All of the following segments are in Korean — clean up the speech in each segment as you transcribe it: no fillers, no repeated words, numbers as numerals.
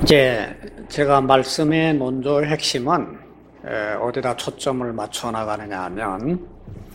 이제 제가 말씀의 논조의 핵심은 어디다 초점을 맞춰 나가느냐 하면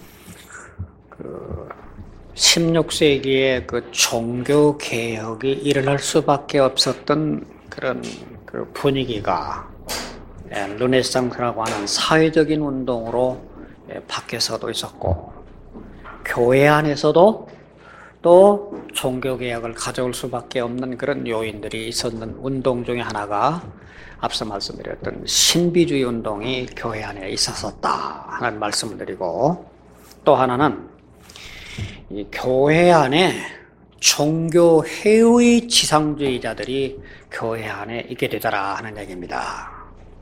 16세기에 그 종교 개혁이 일어날 수밖에 없었던 그런 그 분위기가 르네상스라고 하는 사회적인 운동으로 밖에서도 있었고, 교회 안에서도 또 종교개혁을 가져올 수밖에 없는 그런 요인들이 있었는 운동 중에 하나가 앞서 말씀드렸던 신비주의 운동이 교회 안에 있었다 하는 말씀을 드리고, 또 하나는 이 교회 안에 종교회의 지상주의자들이 교회 안에 있게 되더라 하는 얘기입니다.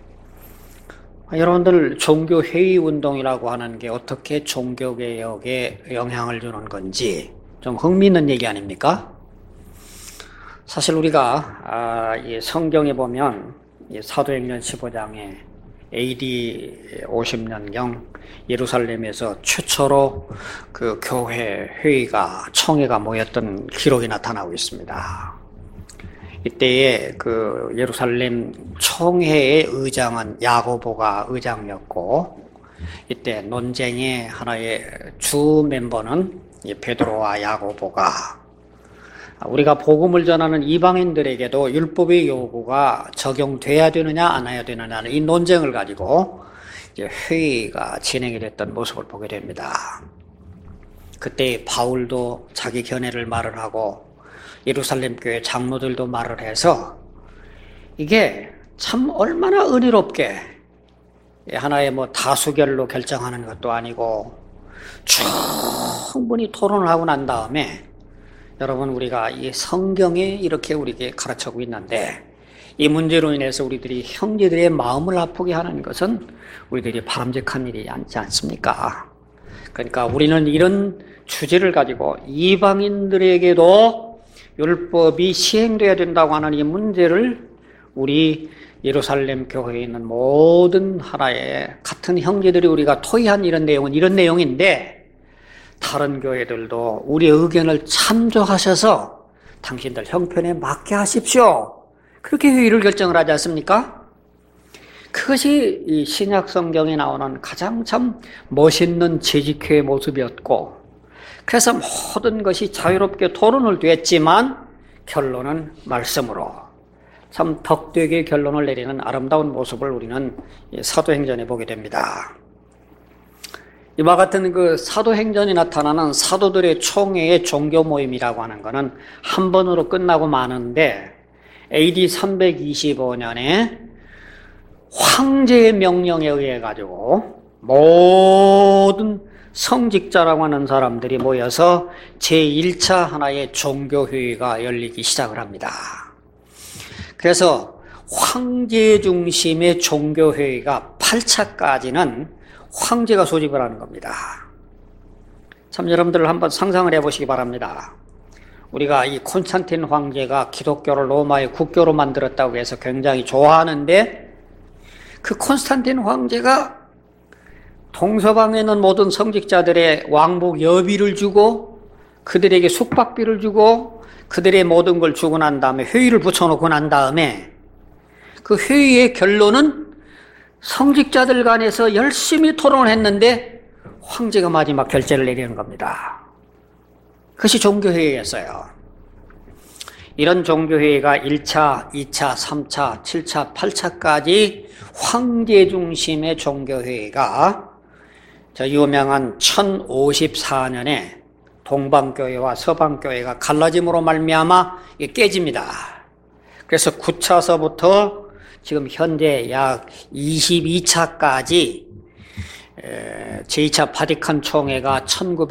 여러분들, 종교회의 운동이라고 하는 게 어떻게 종교개혁에 영향을 주는 건지 좀 흥미있는 얘기 아닙니까? 사실 우리가 이 성경에 보면 이 사도행전 15장에 AD 50년경 예루살렘에서 최초로 그 교회 회의가 청회가 모였던 기록이 나타나고 있습니다. 이때에 그 예루살렘 총회의 의장은 야고보가 의장이었고, 이때 논쟁의 하나의 주 멤버는 베드로와 야고보가, 우리가 복음을 전하는 이방인들에게도 율법의 요구가 적용돼야 되느냐 안 해야 되느냐는 이 논쟁을 가지고 이제 회의가 진행이 됐던 모습을 보게 됩니다. 그때 바울도 자기 견해를 말을 하고 예루살렘 교회 장로들도 말을 해서, 이게 참 얼마나 은혜롭게 하나의 다수결로 결정하는 것도 아니고 충분히 토론을 하고 난 다음에, 여러분, 우리가 이 성경에 이렇게 우리에게 가르쳐주고 있는데 이 문제로 인해서 우리들이 형제들의 마음을 아프게 하는 것은 우리들이 바람직한 일이 아니지 않습니까? 그러니까 우리는 이런 주제를 가지고 이방인들에게도 율법이 시행돼야 된다고 하는 이 문제를 우리 예루살렘 교회에 있는 모든 하나의 같은 형제들이 우리가 토의한 이런 내용은 이런 내용인데, 다른 교회들도 우리의 의견을 참조하셔서 당신들 형편에 맞게 하십시오, 그렇게 회의를 결정을 하지 않습니까? 그것이 이 신약 성경에 나오는 가장 참 멋있는 재직회의 모습이었고, 그래서 모든 것이 자유롭게 토론을 됐지만 결론은 말씀으로 참 덕되게 결론을 내리는 아름다운 모습을 우리는 사도행전에 보게 됩니다. 이와 같은 그 사도행전이 나타나는 사도들의 총회의 종교 모임이라고 하는 것은 한 번으로 끝나고 마는데, AD 325년에 황제의 명령에 의해 가지고 모든 성직자라고 하는 사람들이 모여서 제1차 하나의 종교회의가 열리기 시작을 합니다. 그래서 황제 중심의 종교회의가 8차까지는 황제가 소집을 하는 겁니다. 참 여러분들 한번 상상을 해보시기 바랍니다. 우리가 이 콘스탄틴 황제가 기독교를 로마의 국교로 만들었다고 해서 굉장히 좋아하는데, 그 콘스탄틴 황제가 동서방에 있는 모든 성직자들의 왕복 여비를 주고 그들에게 숙박비를 주고 그들의 모든 걸 주고 난 다음에 회의를 붙여놓고 난 다음에 그 회의의 결론은 성직자들 간에서 열심히 토론을 했는데 황제가 마지막 결재를 내리는 겁니다. 그것이 종교회의였어요. 이런 종교회의가 1차, 2차, 3차, 7차, 8차까지 황제 중심의 종교회의가 저 유명한 1054년에 동방교회와 서방교회가 갈라짐으로 말미암아 깨집니다. 그래서 9차서부터 지금 현재 약 22차까지 제2차 바티칸 총회가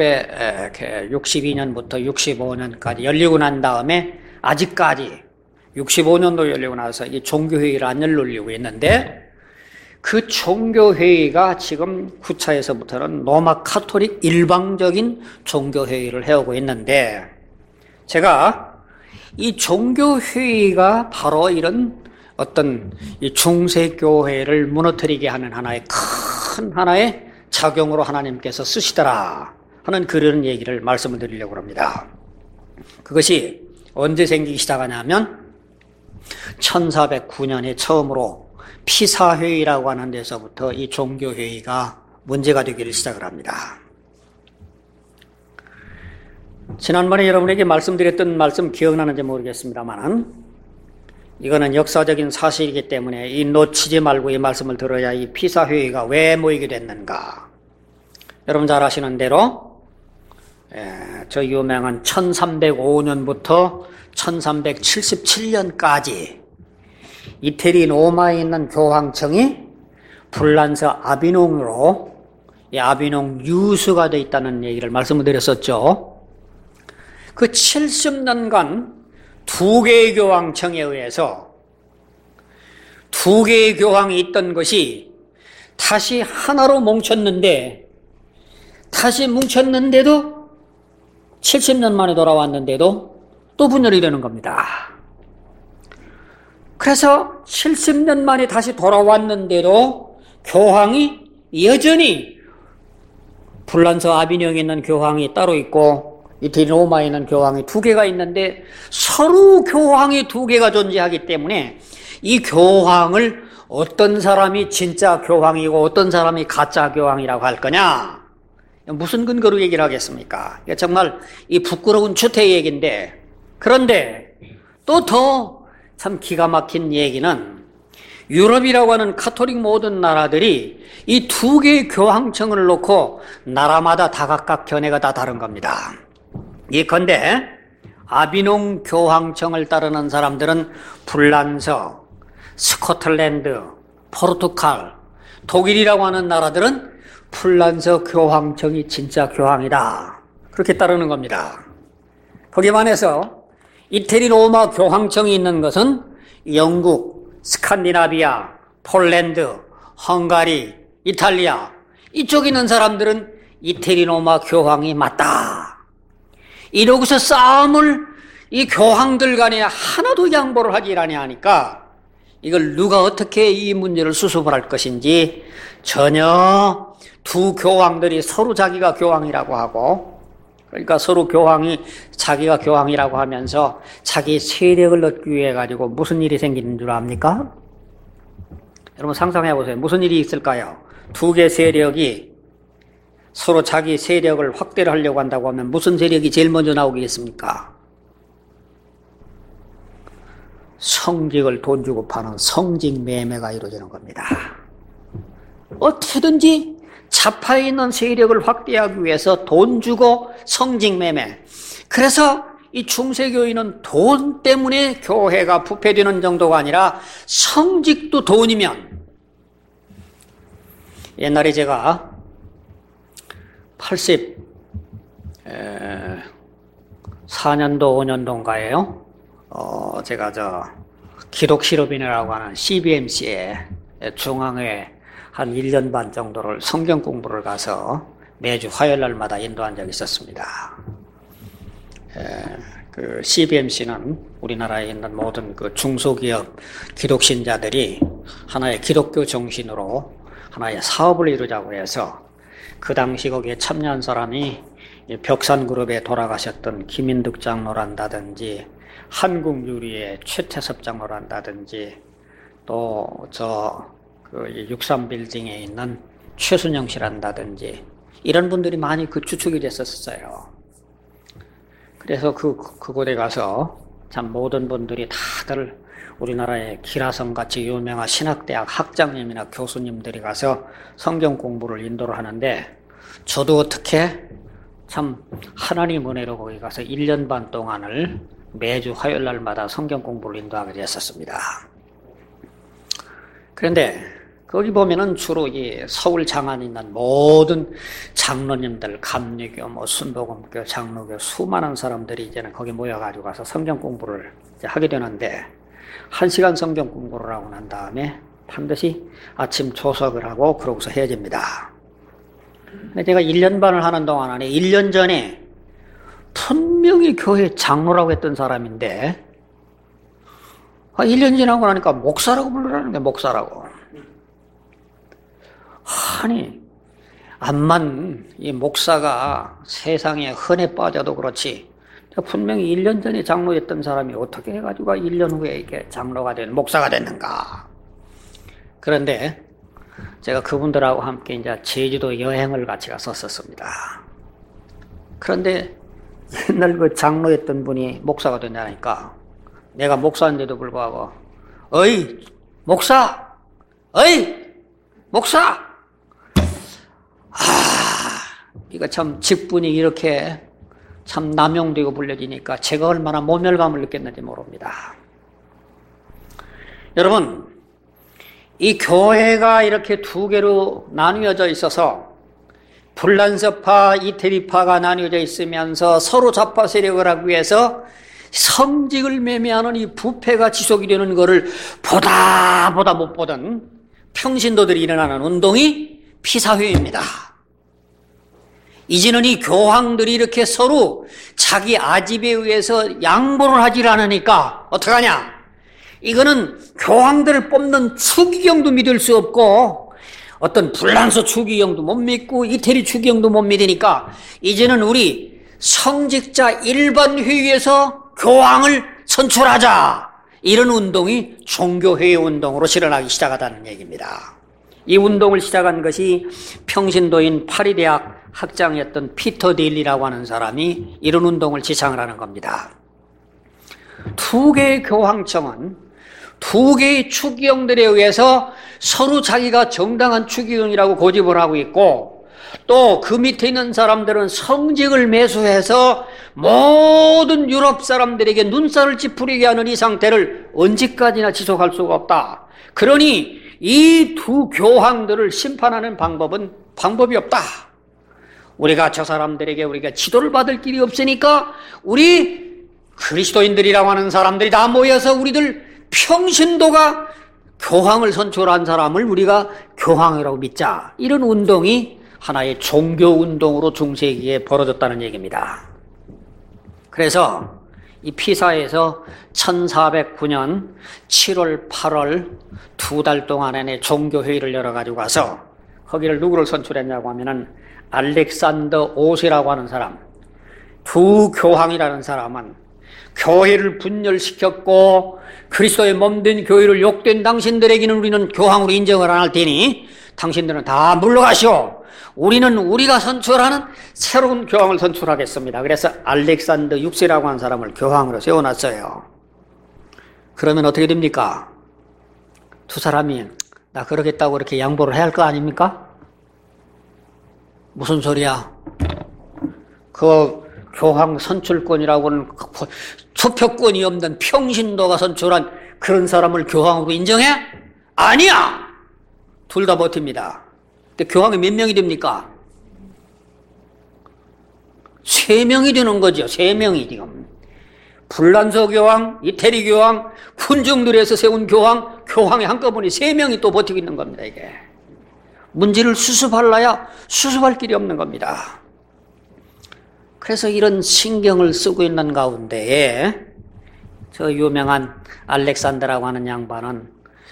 1962년부터 65년까지 열리고 난 다음에 아직까지 65년도 열리고 나서 이 종교회의를 안 열리고 있는데, 그 종교회의가 지금 9차에서부터는 로마 카톨릭 일방적인 종교회의를 해오고 있는데, 제가 이 종교회의가 바로 이런 어떤 이 중세교회를 무너뜨리게 하는 하나의 큰 하나의 작용으로 하나님께서 쓰시더라 하는 그런 얘기를 말씀을 드리려고 합니다. 그것이 언제 생기기 시작하냐면 1409년에 처음으로 피사회의라고 하는 데서부터 이 종교회의가 문제가 되기를 시작을 합니다. 지난번에 여러분에게 말씀드렸던 말씀 기억나는지 모르겠습니다만 이거는 역사적인 사실이기 때문에 이 놓치지 말고 이 말씀을 들어야 이 피사회의가 왜 모이게 됐는가. 여러분 잘 아시는 대로 저 유명한 1305년부터 1377년까지 이태리 로마에 있는 교황청이 불란서 아비뇽으로 이 아비뇽 유수가 되어 있다는 얘기를 말씀을 드렸었죠. 그 70년간 두 개의 교황청에 의해서 두 개의 교황이 있던 것이 다시 하나로 뭉쳤는데도 70년 만에 돌아왔는데도 또 분열이 되는 겁니다. 그래서 70년 만에 다시 돌아왔는데도 교황이 여전히 불란서 아비뇽에 있는 교황이 따로 있고 이태리 로마에 있는 교황이 두 개가 있는데 서로 교황이 두 개가 존재하기 때문에 이 교황을 어떤 사람이 진짜 교황이고 어떤 사람이 가짜 교황이라고 할 거냐? 무슨 근거로 얘기를 하겠습니까? 이게 정말 이 부끄러운 추태 얘기인데, 그런데 또 더 참 기가 막힌 얘기는 유럽이라고 하는 카톨릭 모든 나라들이 이 두 개의 교황청을 놓고 나라마다 다 각각 견해가 다 다른 겁니다. 예컨대 아비뇽 교황청을 따르는 사람들은 불란서, 스코틀랜드, 포르투갈, 독일이라고 하는 나라들은 불란서 교황청이 진짜 교황이다. 그렇게 따르는 겁니다. 거기에 반해서 이태리 로마 교황청이 있는 것은 영국, 스칸디나비아, 폴란드, 헝가리, 이탈리아 이쪽에 있는 사람들은 이태리 로마 교황이 맞다. 이러고서 싸움을 이 교황들 간에 하나도 양보를 하지 아니하니까 이걸 누가 어떻게 이 문제를 수습을 할 것인지 전혀 두 교황들이 서로 자기가 교황이라고 하고, 그러니까 서로 교황이 자기가 교황이라고 하면서 자기 세력을 얻기 위해 가지고 무슨 일이 생기는 줄 압니까? 여러분 상상해 보세요. 무슨 일이 있을까요? 두 개 세력이 서로 자기 세력을 확대를 하려고 한다고 하면 무슨 세력이 제일 먼저 나오겠습니까? 성직을 돈 주고 파는 성직 매매가 이루어지는 겁니다. 어떻게든지 좌파에 있는 세력을 확대하기 위해서 돈 주고 성직 매매. 그래서 이 중세교회는 돈 때문에 교회가 부패되는 정도가 아니라 성직도 돈이면, 옛날에 제가 84년도 5년도인가에요. 제가 기독실업인이라고 하는 CBMC에 중앙회 한 1년 반 정도를 성경 공부를 가서 매주 화요일 날마다 인도한 적이 있었습니다. 그 CBMC는 우리나라에 있는 모든 그 중소기업 기독신자들이 하나의 기독교 정신으로 하나의 사업을 이루자고 해서 그 당시 거기에 참여한 사람이 벽산그룹에 돌아가셨던 김인득 장로란다든지 한국유리의 최태섭 장로란다든지 또 그 63빌딩에 있는 최순영 씨란다든지 이런 분들이 많이 그 주축이 됐었어요. 그래서 그곳에 가서 참 모든 분들이 다들 우리나라의 기라성같이 유명한 신학대학 학장님이나 교수님들이 가서 성경 공부를 인도를 하는데, 저도 어떻게 참 하나님 은혜로 거기 가서 1년 반 동안을 매주 화요일 날마다 성경 공부를 인도하게 되었었습니다. 그런데 거기 보면은 주로 이 서울 장안에 있는 모든 장로님들, 감리교, 순복음교, 장로교 수많은 사람들이 이제는 거기 모여가지고 가서 성경 공부를 이제 하게 되는데, 1시간 성경 공부를 하고 난 다음에 반드시 아침 조석을 하고 그러고서 헤어집니다. 근데 제가 1년 반을 하는 동안 안에 1년 전에 분명히 교회 장로라고 했던 사람인데 1년 지나고 나니까 목사라고 부르라는 게 목사라고. 아니, 암만 이 목사가 세상에 흔해 빠져도 그렇지 분명히 1년 전에 장로였던 사람이 어떻게 해가지고 1년 후에 이게 장로가 된 목사가 됐는가. 그런데 제가 그분들하고 함께 이제 제주도 여행을 같이 갔었습니다. 그런데 옛날 그 장로였던 분이 목사가 됐냐니까 내가 목사인데도 불구하고 어이 목사! 어이 목사! 이거 참 직분이 이렇게 참 남용되고 불려지니까 제가 얼마나 모멸감을 느꼈는지 모릅니다. 여러분, 이 교회가 이렇게 두 개로 나뉘어져 있어서 불란서파, 이태리파가 나뉘어져 있으면서 서로 좌파 세력을 하기 위해서 성직을 매매하는 이 부패가 지속이 되는 것을 보다 못 보던 평신도들이 일어나는 운동이 피사회입니다. 이제는 이 교황들이 이렇게 서로 자기 아집에 의해서 양보를 하질 않으니까 어떡하냐? 이거는 교황들을 뽑는 추기경도 믿을 수 없고 어떤 불란서 추기경도 못 믿고 이태리 추기경도 못 믿으니까 이제는 우리 성직자 일반 회의에서 교황을 선출하자. 이런 운동이 종교회의 운동으로 실현하기 시작하다는 얘기입니다. 이 운동을 시작한 것이 평신도인 파리대학 학장이었던 피터 데일리라고 하는 사람이 이런 운동을 지창을 하는 겁니다. 두 개의 교황청은 두 개의 추기경들에 의해서 서로 자기가 정당한 추기경이라고 고집을 하고 있고 또 그 밑에 있는 사람들은 성직을 매수해서 모든 유럽 사람들에게 눈살을 찌푸리게 하는 이 상태를 언제까지나 지속할 수가 없다. 그러니 이 두 교황들을 심판하는 방법이 없다. 우리가 저 사람들에게 우리가 지도를 받을 길이 없으니까 우리 그리스도인들이라고 하는 사람들이 다 모여서 우리들 평신도가 교황을 선출한 사람을 우리가 교황이라고 믿자. 이런 운동이 하나의 종교운동으로 중세기에 벌어졌다는 얘기입니다. 그래서 이 피사에서 1409년 7월, 8월 두 달 동안에 종교회의를 열어가지고 와서 거기를 누구를 선출했냐고 하면은 알렉산더 5세라고 하는 사람, 두 교황이라는 사람은 교회를 분열시켰고 그리스도의 몸된 교회를 욕된 당신들에게는 우리는 교황으로 인정을 안 할 테니 당신들은 다 물러가시오. 우리는 우리가 선출하는 새로운 교황을 선출하겠습니다. 그래서 알렉산더 6세라고 하는 사람을 교황으로 세워놨어요. 그러면 어떻게 됩니까? 두 사람이 나 그러겠다고 이렇게 양보를 해야 할 거 아닙니까? 무슨 소리야? 그 교황 선출권이라고는 투표권이 없는 평신도가 선출한 그런 사람을 교황으로 인정해? 아니야! 둘 다 버팁니다. 근데 교황이 몇 명이 됩니까? 3명이 되는 거죠. 3명이 지금. 불란서 교황, 이태리 교황, 군중들에서 세운 교황이 한꺼번에 3명이 또 버티고 있는 겁니다, 이게. 문제를 수습하려야 수습할 길이 없는 겁니다. 그래서 이런 신경을 쓰고 있는 가운데에 저 유명한 알렉산더라고 하는 양반은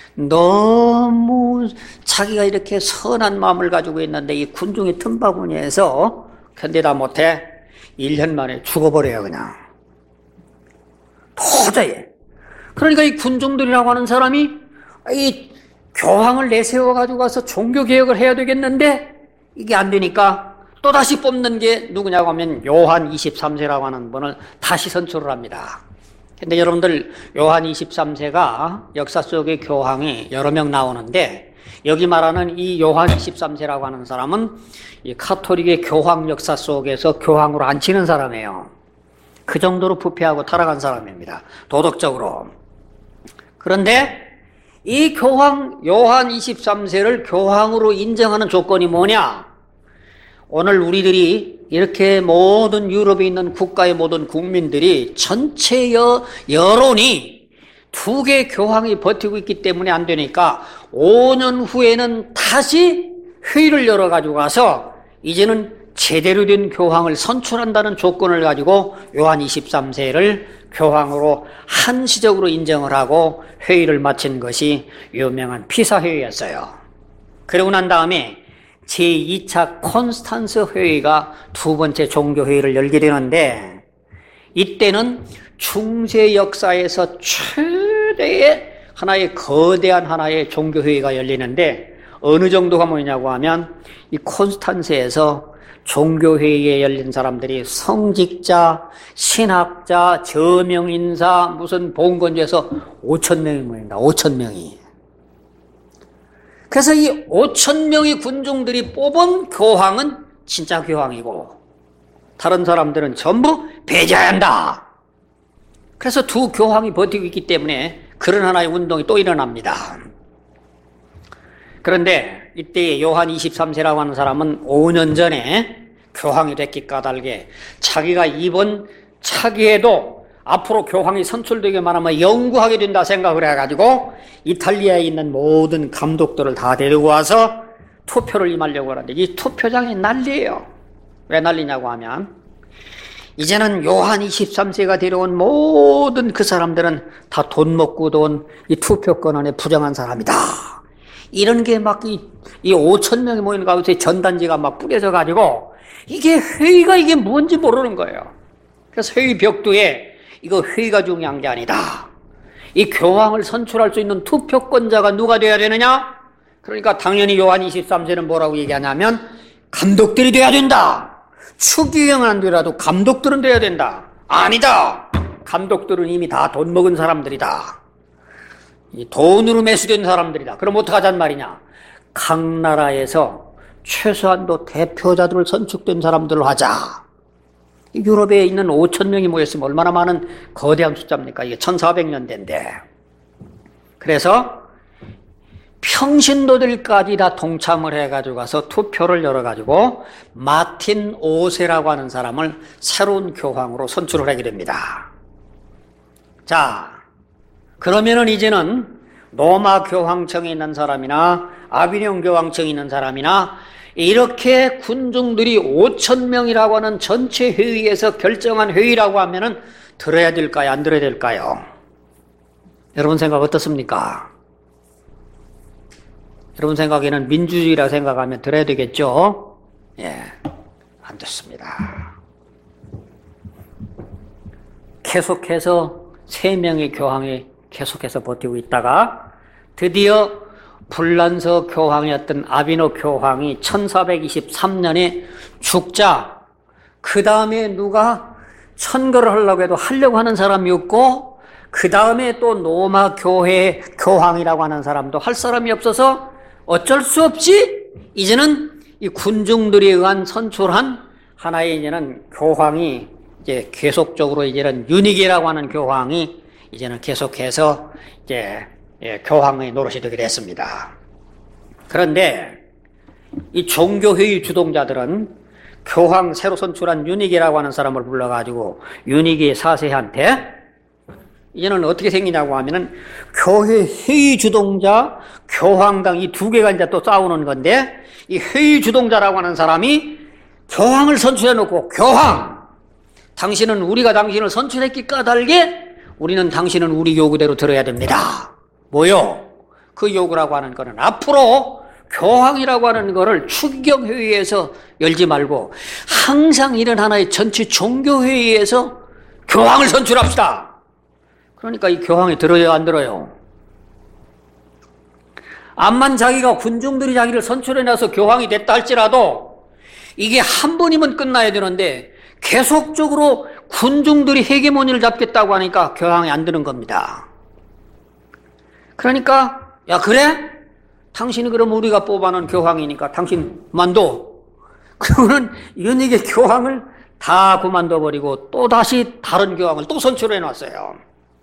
너무 자기가 이렇게 선한 마음을 가지고 있는데 이 군중의 틈바구니에서 견디다 못해 1년 만에 죽어버려요, 그냥. 도저히. 그러니까 이 군중들이라고 하는 사람이 이 교황을 내세워가지고 가서 종교개혁을 해야 되겠는데 이게 안 되니까 또다시 뽑는 게 누구냐고 하면 요한 23세라고 하는 분을 다시 선출을 합니다. 근데 여러분들 요한 23세가 역사 속의 교황이 여러 명 나오는데 여기 말하는 이 요한 23세라고 하는 사람은 이 카톨릭의 교황 역사 속에서 교황으로 앉히는 사람이에요. 그 정도로 부패하고 타락한 사람입니다. 도덕적으로. 그런데 이 교황 요한 23세를 교황으로 인정하는 조건이 뭐냐? 오늘 우리들이 이렇게 모든 유럽에 있는 국가의 모든 국민들이 전체 여론이 두 개의 교황이 버티고 있기 때문에 안 되니까 5년 후에는 다시 회의를 열어가지고 가서 이제는 제대로 된 교황을 선출한다는 조건을 가지고 요한 23세를 교황으로 한시적으로 인정을 하고 회의를 마친 것이 유명한 피사회의였어요. 그러고 난 다음에 제2차 콘스탄스 회의가 두 번째 종교회의를 열게 되는데 이때는 중세 역사에서 최대의 하나의 거대한 하나의 종교회의가 열리는데 어느 정도가 뭐냐고 하면 이 콘스탄스에서 종교회의에 열린 사람들이 성직자, 신학자, 저명인사, 무슨 봉건주에서 5,000명이 모인다. 5,000명이. 그래서 이 5,000명의 군중들이 뽑은 교황은 진짜 교황이고 다른 사람들은 전부 배제해야 한다. 그래서 두 교황이 버티고 있기 때문에 그런 하나의 운동이 또 일어납니다. 그런데 이때 요한 23세라고 하는 사람은 5년 전에 교황이 됐기 까닭에 자기가 이번 차기에도 앞으로 교황이 선출되기만 하면 영구하게 된다 생각을 해가지고 이탈리아에 있는 모든 감독들을 다 데리고 와서 투표를 임하려고 하는데 이 투표장이 난리예요. 왜 난리냐고 하면 이제는 요한 23세가 데려온 모든 그 사람들은 다 돈 먹고 돈 이 투표권 안에 부정한 사람이다. 이런 게 막 이 5,000명이 모이는 가운데 전단지가 막 뿌려져 가지고 이게 회의가 이게 뭔지 모르는 거예요. 그래서 회의 벽두에 이거 회의가 중요한 게 아니다. 이 교황을 선출할 수 있는 투표권자가 누가 돼야 되느냐? 그러니까 당연히 요한 23세는 뭐라고 얘기하냐면 감독들이 돼야 된다. 추기경은 안 되더라도 감독들은 돼야 된다. 아니다. 감독들은 이미 다 돈 먹은 사람들이다. 이 돈으로 매수된 사람들이다. 그럼 어떡하잔 말이냐? 각 나라에서 최소한도 대표자들을 선출된 사람들로 하자. 유럽에 있는 5,000명이 모였으면 얼마나 많은 거대한 숫자입니까? 이게 1400년대인데. 그래서 평신도들까지 다 동참을 해가지고 가서 투표를 열어가지고 마틴 5세라고 하는 사람을 새로운 교황으로 선출을 하게 됩니다. 자, 그러면은 이제는 로마 교황청에 있는 사람이나 아비뇽 교황청에 있는 사람이나 이렇게 군중들이 5,000명이라고 하는 전체 회의에서 결정한 회의라고 하면은 들어야 될까요? 안 들어야 될까요? 여러분 생각 어떻습니까? 여러분 생각에는 민주주의라 생각하면 들어야 되겠죠? 예, 안 됐습니다. 계속해서 3명의 교황이 계속해서 버티고 있다가 드디어 불란서 교황이었던 아비노 교황이 1423년에 죽자 그 다음에 누가 천거를 하려고 하는 사람이 없고 그 다음에 또 로마 교회 교황이라고 하는 사람도 할 사람이 없어서 어쩔 수 없이 이제는 이 군중들에 의한 선출한 하나의 이제는 교황이 이제 계속적으로 이제는 유니게라고 하는 교황이 이제는 계속해서 이제 교황의 노릇이 되게 됐습니다. 그런데 이 종교회의 주동자들은 교황 새로 선출한 유니게라고 하는 사람을 불러가지고 유니게 4세한테 이제는 어떻게 생기냐고 하면은 교회 회의 주동자, 교황당 이 두 개가 이제 또 싸우는 건데 이 회의 주동자라고 하는 사람이 교황을 선출해 놓고 교황! 당신은 우리가 당신을 선출했기 까닭에 우리는 당신은 우리 요구대로 들어야 됩니다. 뭐요? 그 요구라고 하는 거는 앞으로 교황이라고 하는 거를 추기경회의에서 열지 말고 항상 이런 하나의 전체 종교회의에서 교황을 선출합시다. 그러니까 이 교황이 들어요, 안 들어요? 암만 자기가 군중들이 자기를 선출해놔서 교황이 됐다 할지라도 이게 한 번이면 끝나야 되는데 계속적으로 군중들이 헤게모니를 잡겠다고 하니까 교황이 안 드는 겁니다. 그러니까 야 그래? 당신이 그럼 우리가 뽑아놓은 교황이니까 당신 그만둬. 그러면 유니게 교황을 다 그만둬버리고 또다시 다른 교황을 또 선출해놨어요.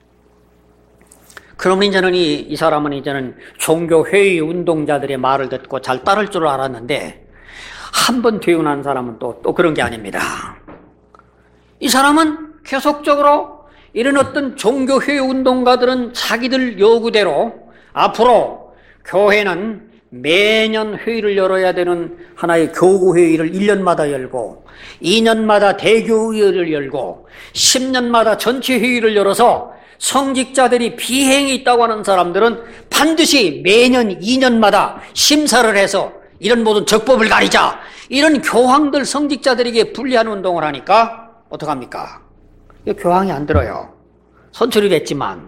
그러면 이제는 이 사람은 이제는 종교회의 운동자들의 말을 듣고 잘 따를 줄 알았는데 한 번 퇴운한 사람은 또 그런 게 아닙니다. 이 사람은 계속적으로 이런 어떤 종교회의 운동가들은 자기들 요구대로 앞으로 교회는 매년 회의를 열어야 되는 하나의 교구회의를 1년마다 열고 2년마다 대교회의를 열고 10년마다 전체 회의를 열어서 성직자들이 비행이 있다고 하는 사람들은 반드시 매년 2년마다 심사를 해서 이런 모든 적법을 가리자. 이런 교황들 성직자들에게 불리한 운동을 하니까 어떡합니까? 교황이 안 들어요. 선출이 됐지만.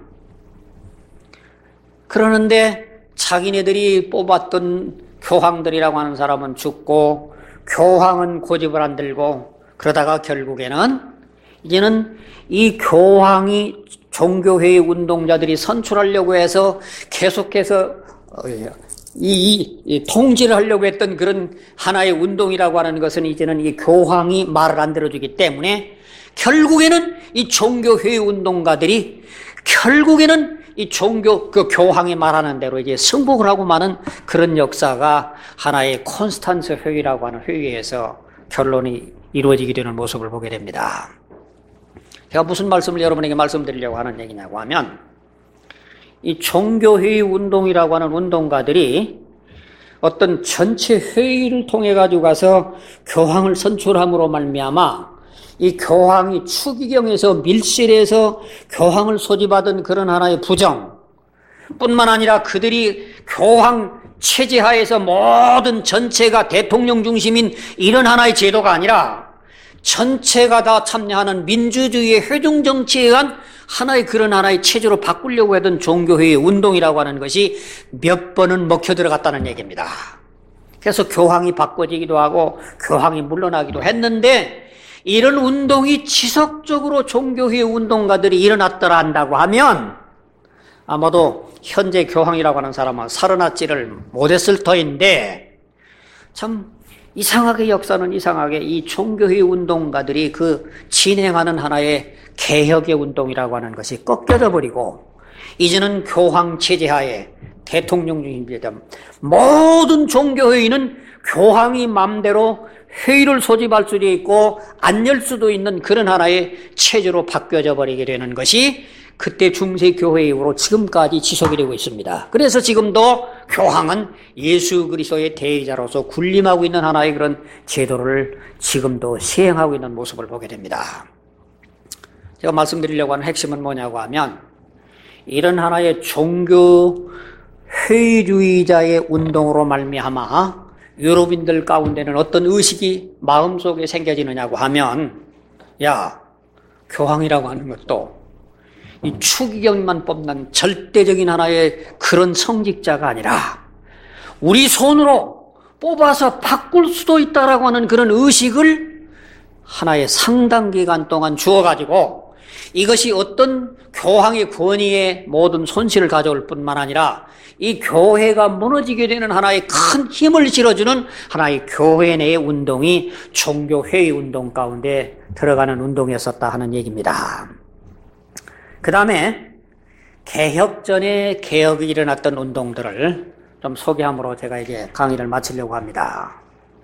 그러는데 자기네들이 뽑았던 교황들이라고 하는 사람은 죽고 교황은 고집을 안 들고 그러다가 결국에는 이제는 이 교황이 종교회의 운동자들이 선출하려고 해서 계속해서 이 통지를 하려고 했던 그런 하나의 운동이라고 하는 것은 이제는 이 교황이 말을 안 들어주기 때문에 결국에는 이 종교회의 운동가들이 결국에는 이 그 교황이 말하는 대로 이제 승복을 하고 마는 그런 역사가 하나의 콘스탄스 회의라고 하는 회의에서 결론이 이루어지게 되는 모습을 보게 됩니다. 제가 무슨 말씀을 여러분에게 말씀드리려고 하는 얘기냐고 하면 이 종교회의 운동이라고 하는 운동가들이 어떤 전체 회의를 통해 가지고 가서 교황을 선출함으로 말미암아 이 교황이 추기경에서 밀실에서 교황을 소집하던 그런 하나의 부정 뿐만 아니라 그들이 교황 체제하에서 모든 전체가 대통령 중심인 이런 하나의 제도가 아니라 전체가 다 참여하는 민주주의의 회중정치에 의한 하나의 그런 하나의 체제로 바꾸려고 하던 종교회의 운동이라고 하는 것이 몇 번은 먹혀 들어갔다는 얘기입니다. 그래서 교황이 바꿔지기도 하고 교황이 물러나기도 했는데 이런 운동이 지속적으로 종교회의 운동가들이 일어났더라 한다고 하면 아마도 현재 교황이라고 하는 사람은 살아났지를 못했을 터인데 참 이상하게 역사는 이상하게 이 종교회의 운동가들이 그 진행하는 하나의 개혁의 운동이라고 하는 것이 꺾여져 버리고 이제는 교황 체제하에 대통령 중심제다. 모든 종교회의는 교황이 마음대로 회의를 소집할 수도 있고 안 열 수도 있는 그런 하나의 체제로 바뀌어져 버리게 되는 것이 그때 중세교회 이후로 지금까지 지속이 되고 있습니다. 그래서 지금도 교황은 예수 그리스도의 대리자로서 군림하고 있는 하나의 그런 제도를 지금도 시행하고 있는 모습을 보게 됩니다. 제가 말씀드리려고 하는 핵심은 뭐냐고 하면 이런 하나의 종교 회의주의자의 운동으로 말미암아 유럽인들 가운데는 어떤 의식이 마음속에 생겨지느냐고 하면 야, 교황이라고 하는 것도 이 추기경만 뽑는 절대적인 하나의 그런 성직자가 아니라 우리 손으로 뽑아서 바꿀 수도 있다라고 하는 그런 의식을 하나의 상당 기간 동안 주어가지고 이것이 어떤 교황의 권위에 모든 손실을 가져올 뿐만 아니라 이 교회가 무너지게 되는 하나의 큰 힘을 실어주는 하나의 교회 내의 운동이 종교회의 운동 가운데 들어가는 운동이었었다 하는 얘기입니다. 그 다음에 개혁 전에 개혁이 일어났던 운동들을 좀 소개함으로 제가 이제 강의를 마치려고 합니다.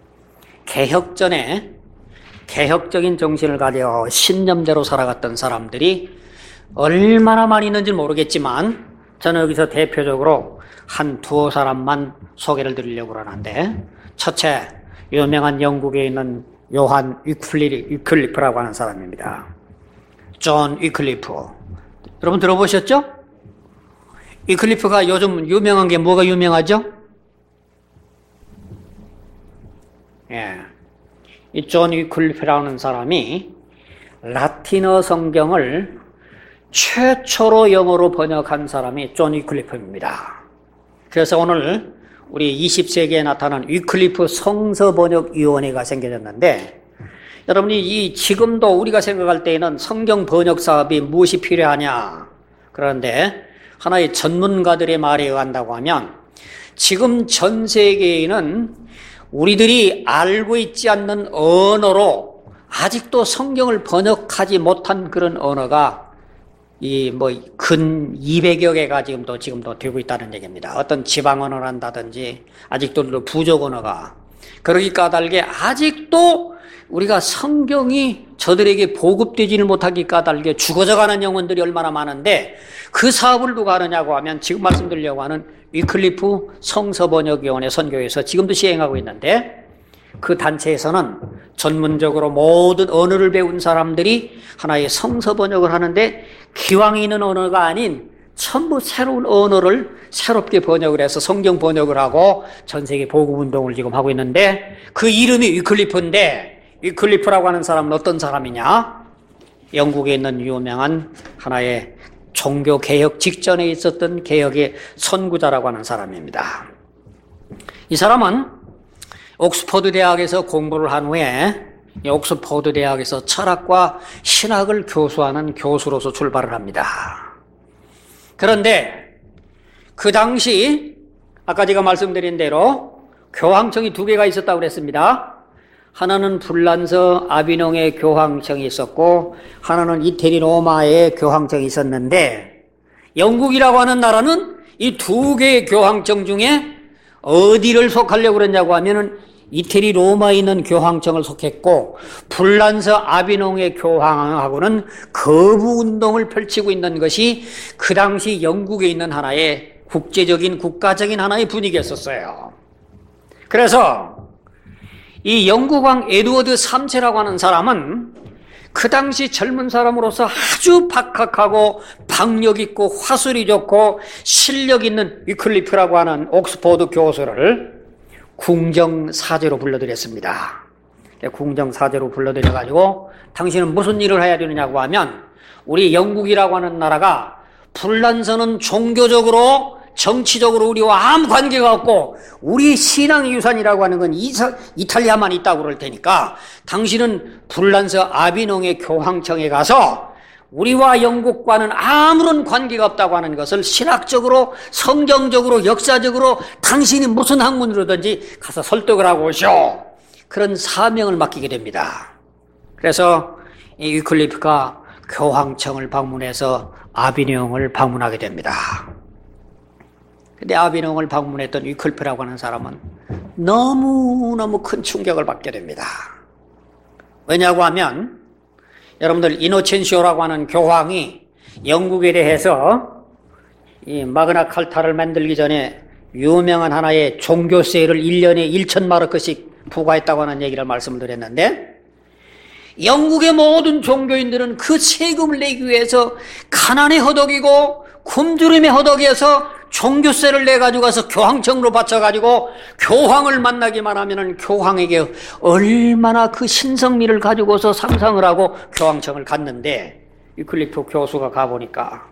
개혁 전에 개혁적인 정신을 가져 신념대로 살아갔던 사람들이 얼마나 많이 있는지 모르겠지만 저는 여기서 대표적으로 한 두어 사람만 소개를 드리려고 하는데 첫째, 유명한 영국에 있는 요한 위클리프라고 하는 사람입니다. 존 위클리프. 여러분 들어보셨죠? 위클리프가 요즘 유명한 게 뭐가 유명하죠? 예. 이 존 위클리프라는 사람이 라틴어 성경을 최초로 영어로 번역한 사람이 존 위클리프입니다. 그래서 오늘 우리 20세기에 나타난 위클리프 성서번역위원회가 생겨졌는데 여러분이 지금도 우리가 생각할 때에는 성경 번역 사업이 무엇이 필요하냐 그런데 하나의 전문가들의 말에 의한다고 하면 지금 전 세계에는 우리들이 알고 있지 않는 언어로 아직도 성경을 번역하지 못한 그런 언어가 근 200여 개가 지금도 되고 있다는 얘기입니다. 어떤 지방 언어를 한다든지 아직도 부족 언어가 그러기 까닭에 아직도 우리가 성경이 저들에게 보급되지를 못하기 까닭에 죽어져가는 영혼들이 얼마나 많은데 그 사업을 누가 하느냐고 하면 지금 말씀드리려고 하는 위클리프 성서번역위원회 선교에서 지금도 시행하고 있는데 그 단체에서는 전문적으로 모든 언어를 배운 사람들이 하나의 성서번역을 하는데 기왕이 있는 언어가 아닌 전부 새로운 언어를 새롭게 번역을 해서 성경 번역을 하고 전 세계 보급운동을 지금 하고 있는데 그 이름이 위클리프인데 위클리프라고 하는 사람은 어떤 사람이냐? 영국에 있는 유명한 하나의 종교 개혁 직전에 있었던 개혁의 선구자라고 하는 사람입니다. 이 사람은 옥스퍼드 대학에서 공부를 한 후에 옥스퍼드 대학에서 철학과 신학을 교수하는 교수로서 출발을 합니다. 그런데 그 당시 아까 제가 말씀드린 대로 교황청이 두 개가 있었다고 그랬습니다. 하나는 불란서 아비뇽의 교황청이 있었고 하나는 이태리 로마의 교황청이 있었는데 영국이라고 하는 나라는 이 두 개의 교황청 중에 어디를 속하려고 그랬냐고 하면은 이태리 로마에 있는 교황청을 속했고 불란서 아비뇽의 교황하고는 거부운동을 펼치고 있는 것이 그 당시 영국에 있는 하나의 국제적인 국가적인 하나의 분위기였었어요. 그래서 이 영국 왕 에드워드 3세라고 하는 사람은 그 당시 젊은 사람으로서 아주 박학하고 박력 있고 화술이 좋고 실력 있는 위클리프라고 하는 옥스퍼드 교수를 궁정사제로 불러들였습니다. 궁정사제로 불러들여가지고 당신은 무슨 일을 해야 되느냐고 하면 우리 영국이라고 하는 나라가 불란서는 종교적으로 정치적으로 우리와 아무 관계가 없고 우리 신앙의 유산이라고 하는 건 이탈리아만 있다고 그럴 테니까 당신은 불란서 아비뇽의 교황청에 가서 우리와 영국과는 아무런 관계가 없다고 하는 것을 신학적으로 성경적으로 역사적으로 당신이 무슨 학문으로든지 가서 설득을 하고 오시오. 그런 사명을 맡기게 됩니다. 그래서 이 위클리프가 교황청을 방문해서 아비뇽을 방문하게 됩니다. 근데 아비뇽을 방문했던 위클리프라고 하는 사람은 너무너무 큰 충격을 받게 됩니다. 왜냐고 하면 여러분들 이노첸시오라고 하는 교황이 영국에 대해서 이 마그나 칼타를 만들기 전에 유명한 하나의 종교세를 1년에 1,000마르크씩 부과했다고 하는 얘기를 말씀을 드렸는데 영국의 모든 종교인들은 그 세금을 내기 위해서 가난에 허덕이고 굶주림에 허덕여서 종교세를 내가지고 가서 교황청으로 바쳐가지고 교황을 만나기만 하면은 교황에게 얼마나 그 신성미를 가지고서 상상을 하고 교황청을 갔는데 위클리프 교수가 가보니까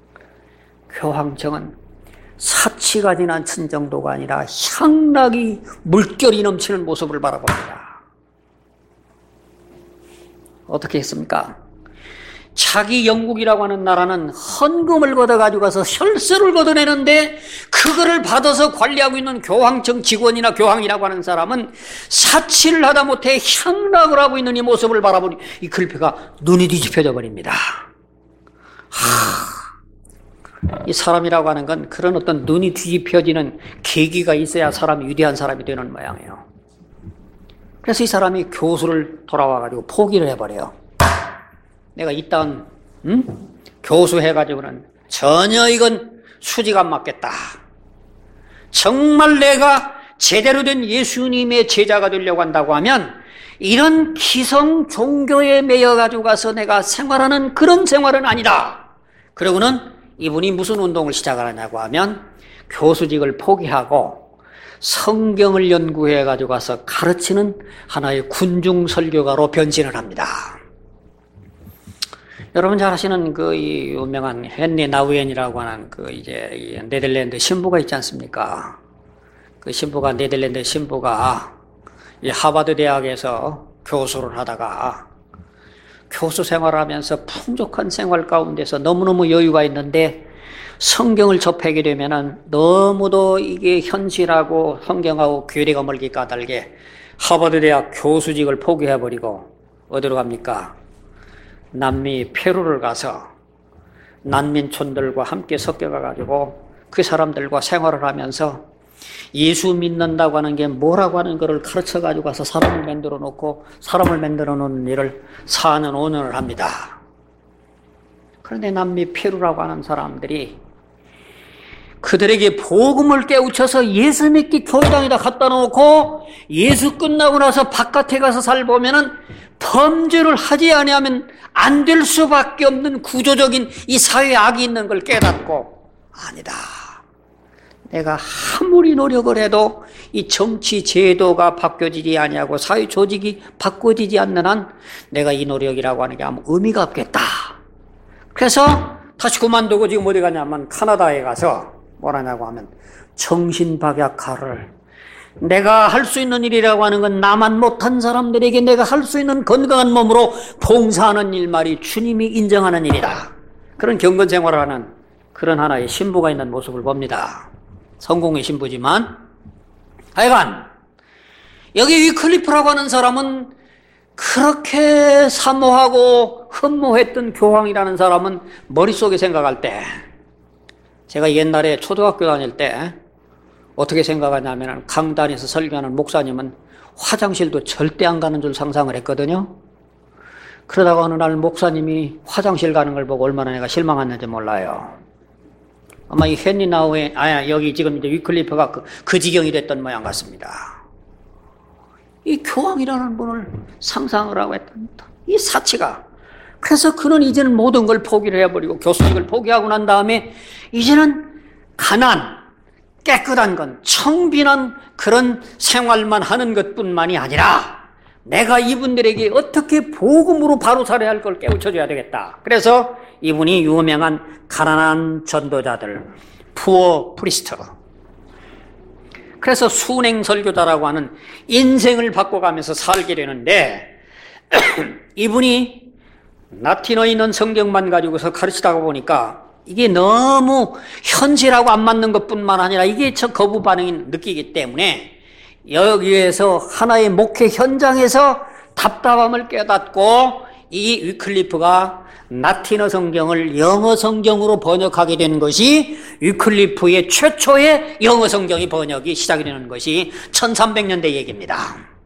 교황청은 사치가 지나친 정도가 아니라 향락이 물결이 넘치는 모습을 바라봅니다. 어떻게 했습니까? 자기 영국이라고 하는 나라는 헌금을 걷어가지고 가서 혈세를 걷어내는데 그거를 받아서 관리하고 있는 교황청 직원이나 교황이라고 하는 사람은 사치를 하다 못해 향락을 하고 있는 이 모습을 바라보니 이 글피가 눈이 뒤집혀져 버립니다. 이 사람이라고 하는 건 그런 어떤 눈이 뒤집혀지는 계기가 있어야 사람이 위대한 사람이 되는 모양이에요. 그래서 이 사람이 교수를 돌아와가지고 포기를 해버려요. 내가 이딴 교수 해가지고는 전혀 이건 수지가 안 맞겠다. 정말 내가 제대로 된 예수님의 제자가 되려고 한다고 하면 이런 기성 종교에 매여가지고 가서 내가 생활하는 그런 생활은 아니다. 그러고는 이분이 무슨 운동을 시작하느냐고 하면 교수직을 포기하고 성경을 연구해가지고 가서 가르치는 하나의 군중 설교가로 변신을 합니다. 여러분 잘 아시는 그 유명한 헨리 나우엔이라고 하는 그 이제 네덜란드 신부가 있지 않습니까? 그 신부가 네덜란드 신부가 이 하버드 대학에서 교수를 하다가 교수 생활을 하면서 풍족한 생활 가운데서 너무너무 여유가 있는데 성경을 접하게 되면은 너무도 이게 현실하고 성경하고 괴리가 멀기 까닭에 하버드 대학 교수직을 포기해버리고 어디로 갑니까? 남미 페루를 가서 난민촌들과 함께 섞여가지고 그 사람들과 생활을 하면서 예수 믿는다고 하는 게 뭐라고 하는 것을 가르쳐가지고 가서 사람을 만들어 놓고 사람을 만들어 놓는 일을 4년 5년을 합니다. 그런데 남미 페루라고 하는 사람들이 그들에게 복음을 깨우쳐서 예수 믿기 교회당에다 갖다 놓고 예수 끝나고 나서 바깥에 가서 살보면은 범죄를 하지 아니하면 안 될 수밖에 없는 구조적인 이 사회에 악이 있는 걸 깨닫고 아니다. 내가 아무리 노력을 해도 이 정치 제도가 바뀌어지지 아니하고 사회 조직이 바꿔지지 않는 한 내가 이 노력이라고 하는 게 아무 의미가 없겠다. 그래서 다시 그만두고 지금 어디 가냐면 카나다에 가서 뭐라냐고 하면 정신박약화를, 내가 할 수 있는 일이라고 하는 건 나만 못한 사람들에게 내가 할 수 있는 건강한 몸으로 봉사하는 일말이 주님이 인정하는 일이다. 그런 경건 생활을 하는 그런 하나의 신부가 있는 모습을 봅니다. 성공의 신부지만 하여간 여기 위클리프라고 하는 사람은 그렇게 사모하고 흠모했던 교황이라는 사람은 머릿속에 생각할 때, 제가 옛날에 초등학교 다닐 때 어떻게 생각하냐면 강단에서 설교하는 목사님은 화장실도 절대 안 가는 줄 상상을 했거든요. 그러다가 어느 날 목사님이 화장실 가는 걸 보고 얼마나 내가 실망했는지 몰라요. 아마 이 헨리 나우의, 여기 지금 이제 위클리프가 그 지경이 됐던 모양 같습니다. 이 교황이라는 분을 상상을 하고 했던 이 사치가. 그래서 그는 이제는 모든 걸 포기를 해버리고 교수직을 포기하고 난 다음에 이제는 가난, 깨끗한 건 청빈한 그런 생활만 하는 것뿐만이 아니라 내가 이분들에게 어떻게 복음으로 바로 살아야 할 걸 깨우쳐줘야 되겠다. 그래서 이분이 유명한 가난한 전도자들, 푸어 프리스트, 그래서 순행 설교자라고 하는 인생을 바꿔가면서 살게 되는데 이분이 라틴어에 있는 성경만 가지고서 가르치다가 보니까 이게 너무 현실하고 안 맞는 것뿐만 아니라 이게 저 거부 반응이 느끼기 때문에 여기에서 하나의 목회 현장에서 답답함을 깨닫고 이 위클리프가 라틴어 성경을 영어 성경으로 번역하게 된 것이 위클리프의 최초의 영어 성경이 번역이 시작이 되는 것이 1300년대 얘기입니다.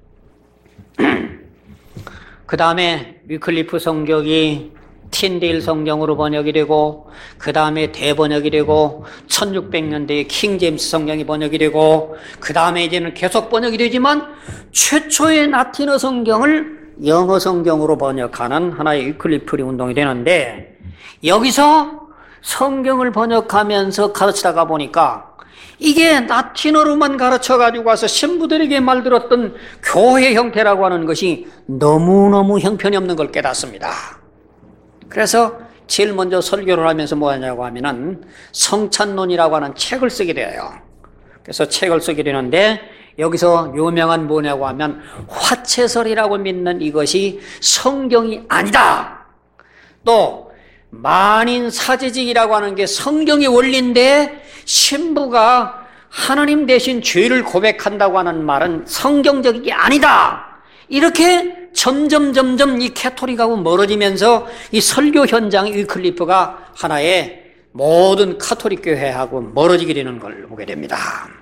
그 다음에 위클리프 성경이 틴데일 성경으로 번역이 되고 그 다음에 대번역이 되고 1600년대에 킹제임스 성경이 번역이 되고 그 다음에 이제는 계속 번역이 되지만 최초의 라틴어 성경을 영어 성경으로 번역하는 하나의 위클리프 운동이 되는데 여기서 성경을 번역하면서 가르치다가 보니까 이게 라틴어로만 가르쳐가지고 와서 신부들에게 말들었던 교회 형태라고 하는 것이 너무너무 형편이 없는 걸 깨닫습니다. 그래서 제일 먼저 설교를 하면서 뭐 하냐고 하면은 성찬론이라고 하는 책을 쓰게 돼요. 그래서 책을 쓰게 되는데 여기서 유명한 뭐냐고 하면 화채설이라고 믿는 이것이 성경이 아니다. 또 만인 사제직이라고 하는 게 성경의 원리인데 신부가 하나님 대신 죄를 고백한다고 하는 말은 성경적인 게 아니다. 이렇게 점점 이 캐토릭하고 멀어지면서 이 설교 현장의 위클리프가 하나의 모든 카톨릭 교회하고 멀어지게 되는 걸 보게 됩니다.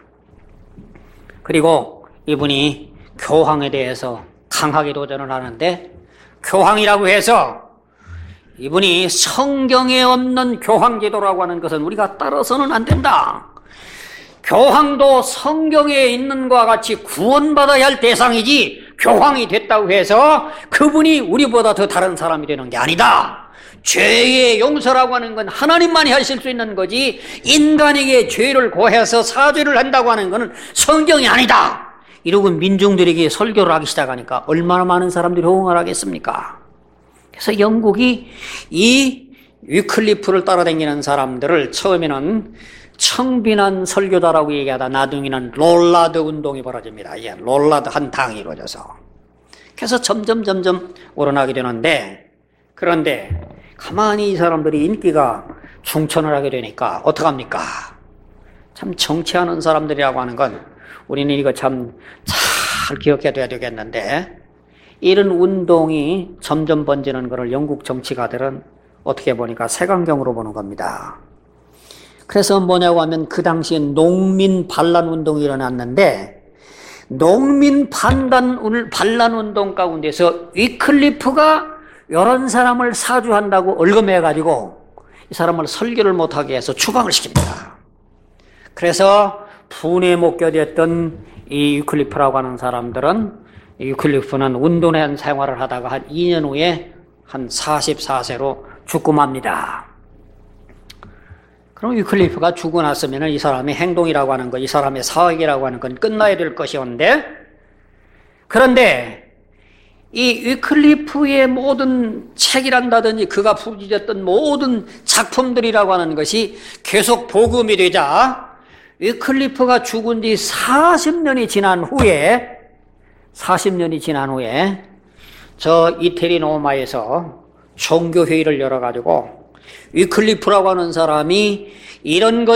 그리고 이분이 교황에 대해서 강하게 도전을 하는데 교황이라고 해서 이분이 성경에 없는 교황 제도라고 하는 것은 우리가 따라서는 안 된다. 교황도 성경에 있는 것과 같이 구원받아야 할 대상이지 교황이 됐다고 해서 그분이 우리보다 더 다른 사람이 되는 게 아니다. 죄의 용서라고 하는 건 하나님만이 하실 수 있는 거지 인간에게 죄를 고해서 사죄를 한다고 하는 것은 성경이 아니다. 이러고 민중들에게 설교를 하기 시작하니까 얼마나 많은 사람들이 호응을 하겠습니까? 그래서 영국이 이 위클리프를 따라다니는 사람들을 처음에는 청빈한 설교자라고 얘기하다 나중에는 롤라드 운동이 벌어집니다. 예, 롤라드 한 당이 이루어져서. 그래서 점점 오르나게 되는데 그런데 가만히 이 사람들이 인기가 중천을 하게 되니까 어떡합니까? 참 정치하는 사람들이라고 하는 건 우리는 이거 참 잘 기억해야 되겠는데 이런 운동이 점점 번지는 것을 영국 정치가들은 어떻게 보니까 색안경으로 보는 겁니다. 그래서 뭐냐고 하면 그 당시에 농민 반란 운동이 일어났는데 농민 반란 운동 가운데서 위클리프가 이런 사람을 사주한다고 얼검해가지고 이 사람을 설교를 못하게 해서 추방을 시킵니다. 그래서 분에 못 견뎠던 이 위클리프라고 하는 사람들은 이 위클리프는 운동한 생활을 하다가 한 2년 후에 한 44세로 죽고 맙니다. 그럼 위클리프가 죽고 났으면 이 사람의 행동이라고 하는 것, 이 사람의 사역이라고 하는 건 끝나야 될 것이었는데, 그런데 이 위클리프의 모든 책이란다든지 그가 부르짖었던 모든 작품들이라고 하는 것이 계속 복음이 되자 위클리프가 죽은 지 40년이 지난 후에 저 이태리 로마에서 종교회의를 열어가지고 위클리프라고 하는 사람이 이런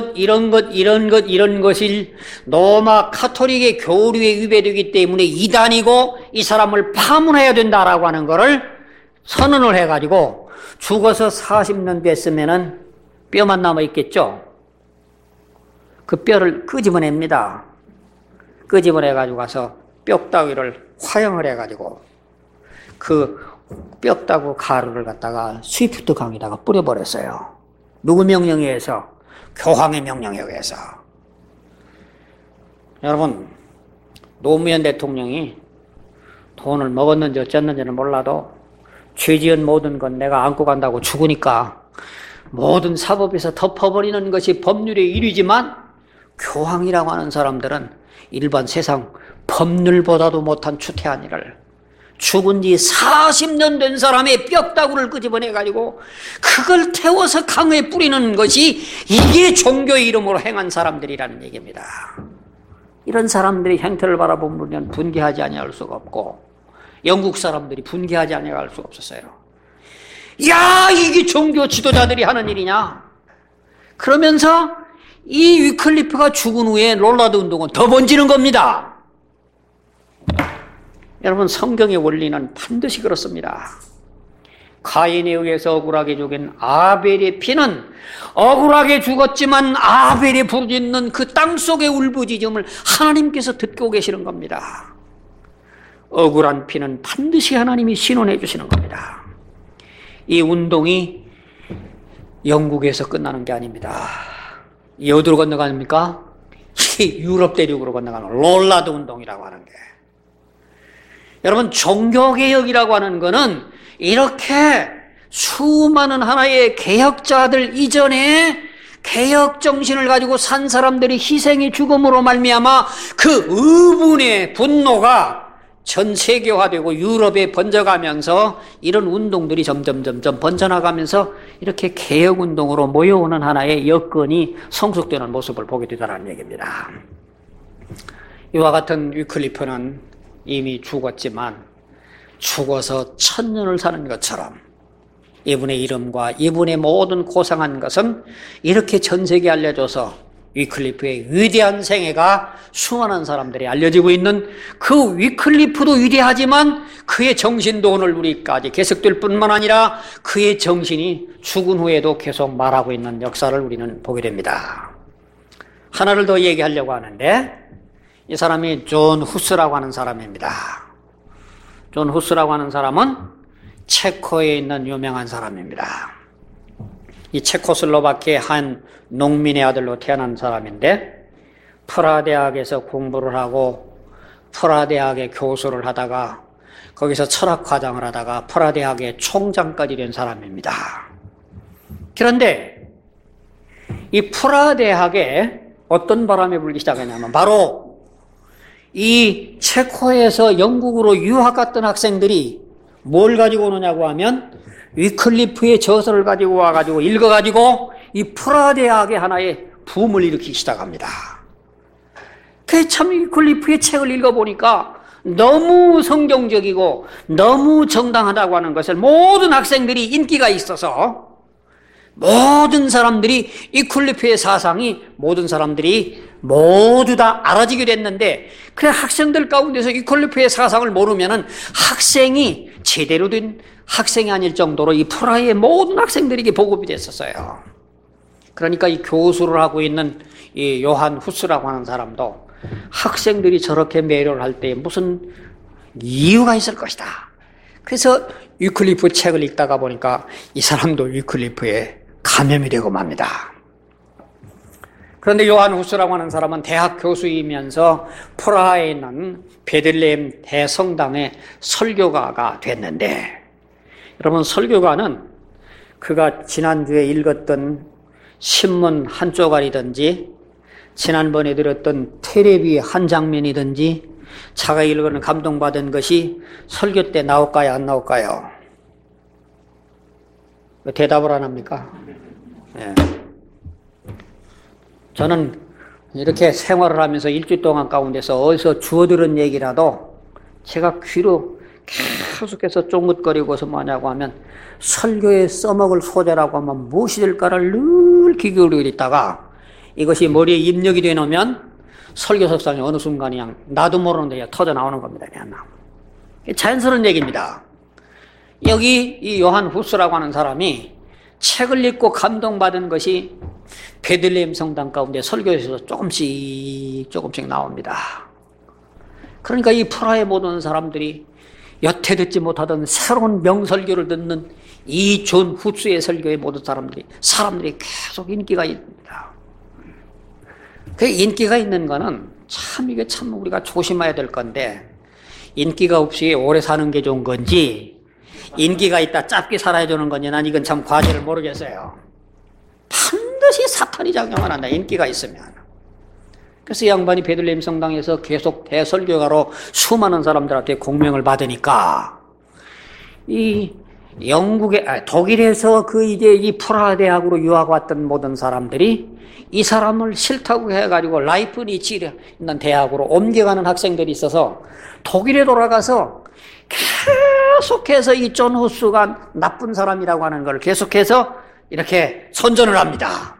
것을 로마 카톨릭의 교리에 위배되기 때문에 이단이고 이 사람을 파문해야 된다라고 하는 것을 선언을 해가지고 죽어서 40년 됐으면은 뼈만 남아있겠죠. 그 뼈를 끄집어냅니다. 끄집어내가지고 가서 뼈다귀를 화형을 해가지고 그 뼈다구 가루를 갖다가 스위프트 강에다가 뿌려버렸어요. 누구 명령에 의해서? 교황의 명령에 의해서. 여러분, 노무현 대통령이 돈을 먹었는지 어쨌는지는 몰라도 죄지은 모든 건 내가 안고 간다고 죽으니까 모든 사법에서 덮어버리는 것이 법률의 일이지만 교황이라고 하는 사람들은 일반 세상 법률보다도 못한 추태한 일을 죽은 지 40년 된 사람의 뼈다구를 끄집어내가지고 그걸 태워서 강에 뿌리는 것이 이게 종교의 이름으로 행한 사람들이라는 얘기입니다. 이런 사람들의 행태를 바라보면 분개하지 아니할 수가 없고 영국 사람들이 분개하지 아니할 수가 없었어요. 야, 이게 종교 지도자들이 하는 일이냐? 그러면서 이 위클리프가 죽은 후에 롤라드 운동은 더 번지는 겁니다. 여러분, 성경의 원리는 반드시 그렇습니다. 가인에 의해서 억울하게 죽인 아벨의 피는 억울하게 죽었지만 아벨이 부르짖는 그 땅속의 울부짖음을 하나님께서 듣고 계시는 겁니다. 억울한 피는 반드시 하나님이 신원해 주시는 겁니다. 이 운동이 영국에서 끝나는 게 아닙니다. 이 어디로 건너갑니까? 유럽 대륙으로 건너가는 롤라드 운동이라고 하는 게. 여러분, 종교개혁이라고 하는 거는 이렇게 수많은 하나의 개혁자들 이전에 개혁 정신을 가지고 산 사람들이 희생의 죽음으로 말미암아 그 의분의 분노가 전 세계화되고 유럽에 번져가면서 이런 운동들이 점점 번져나가면서 이렇게 개혁운동으로 모여오는 하나의 여건이 성숙되는 모습을 보게 되다는 얘기입니다. 이와 같은 위클리프는 이미 죽었지만 죽어서 1000년을 사는 것처럼 이분의 이름과 이분의 모든 고상한 것은 이렇게 전 세계에 알려져서 위클리프의 위대한 생애가 수많은 사람들이 알려지고 있는 그 위클리프도 위대하지만 그의 정신도 오늘 우리까지 계속될 뿐만 아니라 그의 정신이 죽은 후에도 계속 말하고 있는 역사를 우리는 보게 됩니다. 하나를 더 얘기하려고 하는데 이 사람이 존 후스라고 하는 사람입니다. 존 후스라고 하는 사람은 체코에 있는 유명한 사람입니다. 이 체코슬로바키아의 한 농민의 아들로 태어난 사람인데 프라 대학에서 공부를 하고 프라 대학의 교수를 하다가 거기서 철학 과장을 하다가 프라 대학의 총장까지 된 사람입니다. 그런데 이 프라 대학에 어떤 바람이 불기 시작했냐면 바로 이 체코에서 영국으로 유학 갔던 학생들이 뭘 가지고 오느냐고 하면 위클리프의 저서를 가지고 와가지고 읽어가지고 이 프라 대학의 하나의 붐을 일으키기 시작합니다. 그 참 위클리프의 책을 읽어보니까 너무 성경적이고 너무 정당하다고 하는 것을 모든 학생들이 인기가 있어서 모든 사람들이 위클리프의 사상이 모든 사람들이 모두 다 알아지게 됐는데 그래 학생들 가운데서 위클리프의 사상을 모르면은 학생이 제대로 된 학생이 아닐 정도로 이 프라하의 모든 학생들에게 보급이 됐었어요. 그러니까 이 교수를 하고 있는 이 요한 후스라고 하는 사람도 학생들이 저렇게 매료를 할 때 무슨 이유가 있을 것이다. 그래서 위클리프 책을 읽다가 보니까 이 사람도 위클리프에 감염이 되고 맙니다. 그런데 요한 후스라고 하는 사람은 대학 교수이면서 프라하에 있는 베들레헴 대성당의 설교가가 됐는데 여러분 설교가는 그가 지난주에 읽었던 신문 한 조각이든지 지난번에 들었던 텔레비 한 장면이든지 자가 읽은 감동받은 것이 설교 때 나올까요, 안 나올까요? 왜 대답을 안 합니까? 예. 저는 이렇게 생활을 하면서 일주일 동안 가운데서 어디서 주워들은 얘기라도 제가 귀로 계속해서 쫑긋거리고서 뭐냐고 하면 설교에 써먹을 소재라고 하면 무엇이 될까를 늘 귀 기울이고 있다가 이것이 머리에 입력이 되놓으면 설교석상에 어느 순간 그냥 나도 모르는데 터져 나오는 겁니다. 그냥 자연스러운 얘기입니다. 여기 이 요한 후스라고 하는 사람이 책을 읽고 감동받은 것이 베들레헴 성당 가운데 설교에서 조금씩 나옵니다. 그러니까 이 프라하에 모든 사람들이 여태 듣지 못하던 새로운 명설교를 듣는 이 존 후스의 설교에 모든 사람들이 계속 인기가 있습니다. 그 인기가 있는 거는 이게 참 우리가 조심해야 될 건데, 인기가 없이 오래 사는 게 좋은 건지 인기가 있다 짧게 살아야 되는 건지 난 이건 참 과제를 모르겠어요. 반드시 사탄이 작용을 한다, 인기가 있으면. 그래서 이 양반이 베들레헴 성당에서 계속 대설교가로 수많은 사람들한테 공명을 받으니까 이 독일에서 이 프라하 대학으로 유학 왔던 모든 사람들이 이 사람을 싫다고 해가지고 라이프니치 있는 대학으로 옮겨가는 학생들이 있어서 독일에 돌아가서 계속해서 이 존 후스가 나쁜 사람이라고 하는 걸 계속해서 이렇게 선전을 합니다.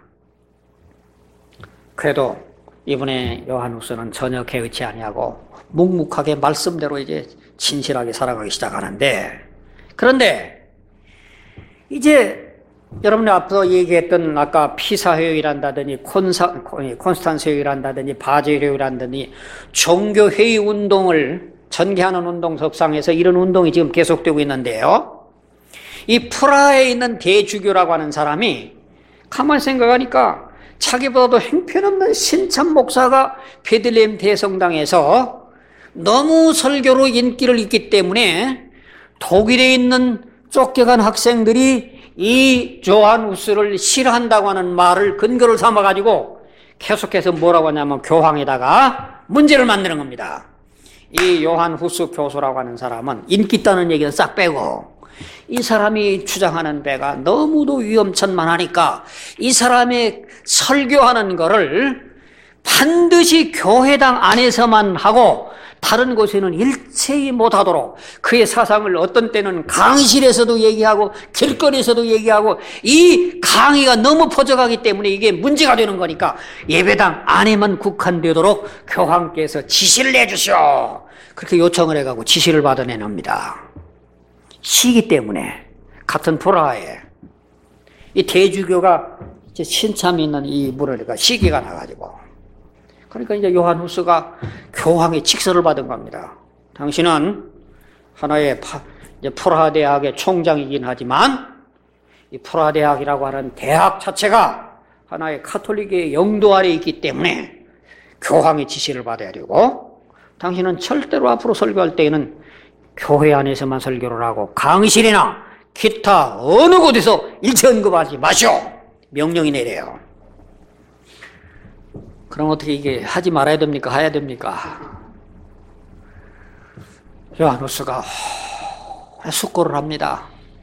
그래도 이번에 요한 후스는 전혀 개의치 아니하고 묵묵하게 말씀대로 이제 진실하게 살아가기 시작하는데, 그런데 이제 여러분이 앞서 얘기했던 아까 피사 회의란다더니 콘스탄스 회의란다더니 바젤 회의란다더니 종교 회의 운동을 전개하는 운동석상에서 이런 운동이 지금 계속되고 있는데요. 이 프라하에 있는 대주교라고 하는 사람이 가만히 생각하니까 자기보다도 형편없는 신참 목사가 베들레헴 대성당에서 너무 설교로 인기를 얻기 때문에 독일에 있는 쫓겨간 학생들이 이 요한 후스를 싫어한다고 하는 말을 근거를 삼아가지고 계속해서 뭐라고 하냐면 교황에다가 문제를 만드는 겁니다. 이 요한 후스 교수라고 하는 사람은 인기 있다는 얘기는 싹 빼고 이 사람이 주장하는 배가 너무도 위험천만하니까 이 사람의 설교하는 거를 반드시 교회당 안에서만 하고 다른 곳에는 일체히 못하도록 그의 사상을 어떤 때는 강의실에서도 얘기하고 길거리에서도 얘기하고 이 강의가 너무 퍼져가기 때문에 이게 문제가 되는 거니까 예배당 안에만 국한되도록 교황께서 지시를 내주시오. 그렇게 요청을 해가고 지시를 받아내놉니다. 시기 때문에 같은 프라하에 이 대주교가 이제 신참이 있는 이 문화가 시기가 나가지고 그러니까 이제 요한 후스가 교황의 직서를 받은 겁니다. 당신은 하나의 이제 프라하 대학의 총장이긴 하지만 이 프라하 대학이라고 하는 대학 자체가 하나의 카톨릭의 영도 아래 있기 때문에 교황의 지시를 받아야 되고 당신은 절대로 앞으로 설교할 때에는 교회 안에서만 설교를 하고 강의실이나 기타 어느 곳에서 일체 언급하지 마시오. 명령이 내려요. 그럼 어떻게 이게 하지 말아야 됩니까? 해야 됩니까? 요한 후스가 숙고를 합니다.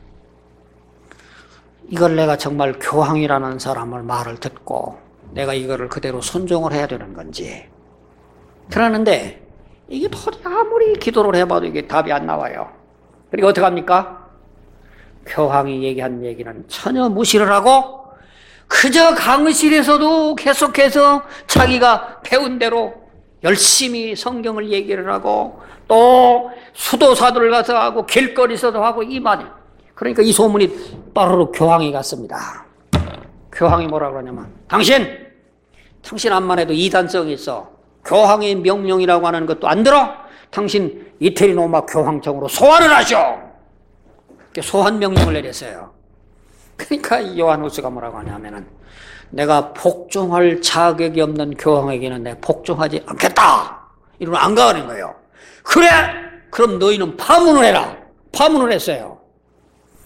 이걸 내가 정말 교황이라는 사람을 말을 듣고 내가 이거를 그대로 순종을 해야 되는 건지. 그러는데 이게 도저히 아무리 기도를 해봐도 이게 답이 안 나와요. 그리고 어떻게 합니까? 교황이 얘기한 얘기는 전혀 무시를 하고 그저 강의실에서도 계속해서 자기가 배운 대로 열심히 성경을 얘기를 하고 또 수도사들을 가서 하고 길거리에서도 하고 이 말이. 그러니까 이 소문이 빠르르 교황에 갔습니다. 교황이 뭐라 그러냐면 당신 암만 해도 이단성이 있어. 교황의 명령이라고 하는 것도 안 들어? 당신 이태리 로마 교황청으로 소환을 하셔. 소환 명령을 내렸어요. 그러니까 요한 후스가 뭐라고 하냐면은 내가 복종할 자격이 없는 교황에게는 내가 복종하지 않겠다. 이러면 안 가는 거예요. 그래? 그럼 너희는 파문을 해라. 파문을 했어요.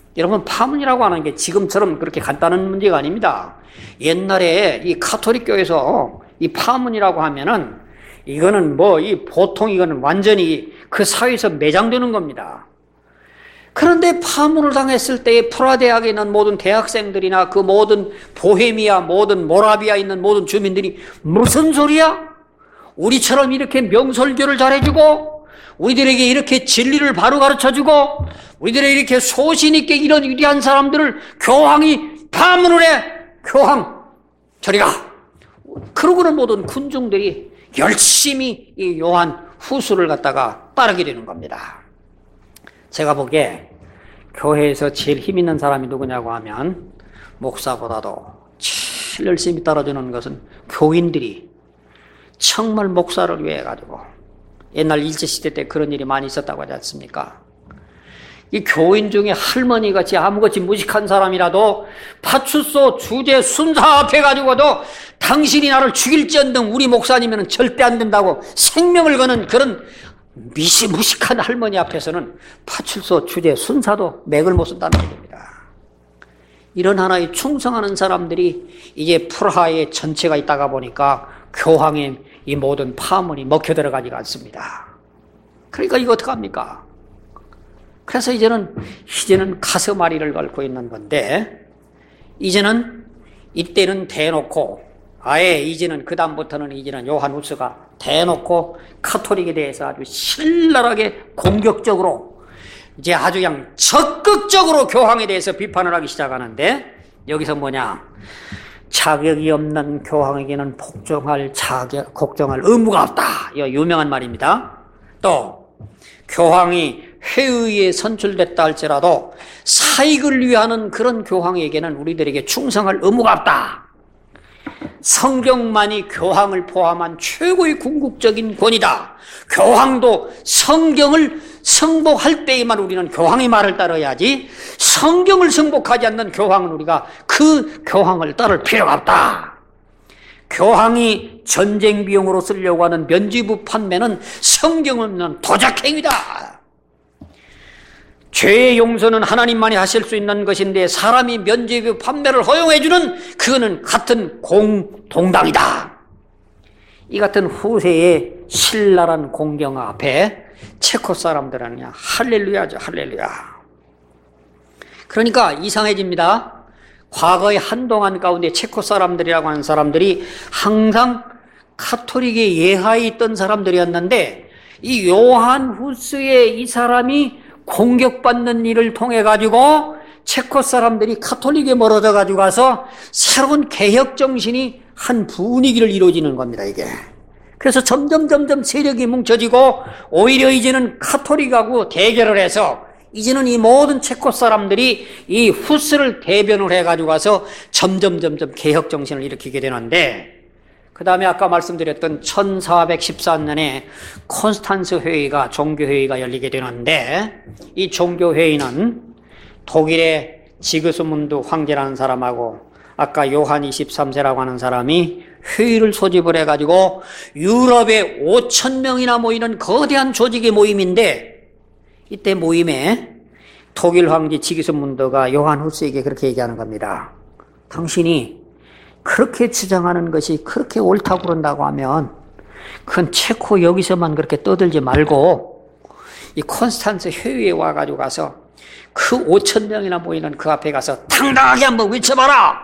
여러분, 파문이라고 하는 게 지금처럼 그렇게 간단한 문제가 아닙니다. 옛날에 이 가톨릭 교에서 이 파문이라고 하면은 이거는 보통 이거는 완전히 그 사회에서 매장되는 겁니다. 그런데 파문을 당했을 때에 프라 대학에 있는 모든 대학생들이나 그 모든 보헤미아, 모든 모라비아에 있는 모든 주민들이 무슨 소리야? 우리처럼 이렇게 명설교를 잘해주고 우리들에게 이렇게 진리를 바로 가르쳐주고 우리들에게 이렇게 소신 있게 이런 위대한 사람들을 교황이 파문을 해. 교황 저리 가. 그러고는 모든 군중들이 열심히 이 요한 후수를 갖다가 따르게 되는 겁니다. 제가 보기에 교회에서 제일 힘 있는 사람이 누구냐고 하면 목사보다도 제일 열심히 따라주는 것은 교인들이 정말 목사를 위해 가지고 옛날 일제시대 때 그런 일이 많이 있었다고 하지 않습니까? 이 교인 중에 할머니같이 아무것이 무식한 사람이라도 파출소 주재 순사 앞에 가지고도 당신이 나를 죽일지언정 우리 목사님은 절대 안 된다고 생명을 거는 그런 무식한 할머니 앞에서는 파출소 주재 순사도 맥을 못 쓴다는 얘기입니다. 이런 하나의 충성하는 사람들이 이제 프라하의 전체가 있다가 보니까 교황의 이 모든 파문이 먹혀 들어가지가 않습니다. 그러니까 이거 어떡합니까? 그래서 이제는 가슴앓이를 걸고 있는 건데, 이때는 대놓고, 아예 그다음부터는 요한 후스가 대놓고 카톨릭에 대해서 아주 신랄하게 공격적으로, 이제 아주 그냥 적극적으로 교황에 대해서 비판을 하기 시작하는데, 여기서 자격이 없는 교황에게는 걱정할 의무가 없다. 이거 유명한 말입니다. 또, 교황이 회의에 선출됐다 할지라도 사익을 위하는 그런 교황에게는 우리들에게 충성할 의무가 없다. 성경만이 교황을 포함한 최고의 궁극적인 권위다. 교황도 성경을 성복할 때에만 우리는 교황의 말을 따라야지 성경을 성복하지 않는 교황은 우리가 그 교황을 따를 필요가 없다. 교황이 전쟁 비용으로 쓰려고 하는 면죄부 판매는 성경 없는 도적행위다. 죄의 용서는 하나님만이 하실 수 있는 것인데 사람이 면죄부 판매를 허용해주는 그거는 같은 공동당이다. 이 같은 후세의 신랄한 공경 앞에 체코 사람들은 그냥 할렐루야죠. 할렐루야. 그러니까 이상해집니다. 과거의 한동안 가운데 체코 사람들이라고 하는 사람들이 항상 카톨릭의 예하에 있던 사람들이었는데 이 요한 후스의 이 사람이 공격받는 일을 통해 가지고 체코 사람들이 카톨릭에 멀어져 가지고 가서 새로운 개혁 정신이 한 분위기를 이루어지는 겁니다, 이게. 그래서 점점 세력이 뭉쳐지고 오히려 이제는 카톨릭하고 대결을 해서 이제는 이 모든 체코 사람들이 이 후스를 대변을 해 가지고 가서 점점 개혁 정신을 일으키게 되는데, 그 다음에 아까 말씀드렸던 1414년에 콘스탄스 회의가, 종교회의가 열리게 되는데, 이 종교회의는 독일의 지그스문드 황제라는 사람하고 아까 요한 23세라고 하는 사람이 회의를 소집을 해가지고 유럽에 5,000명이나 모이는 거대한 조직의 모임인데, 이때 모임에 독일 황제 지기스문드가 요한 후스에게 그렇게 얘기하는 겁니다. 당신이 그렇게 주장하는 것이 그렇게 옳다고 그런다고 하면 그건 체코 여기서만 그렇게 떠들지 말고 이 콘스탄스 회의에 와가지고 가서 그 5,000명이나 모이는 그 앞에 가서 당당하게 한번 외쳐봐라.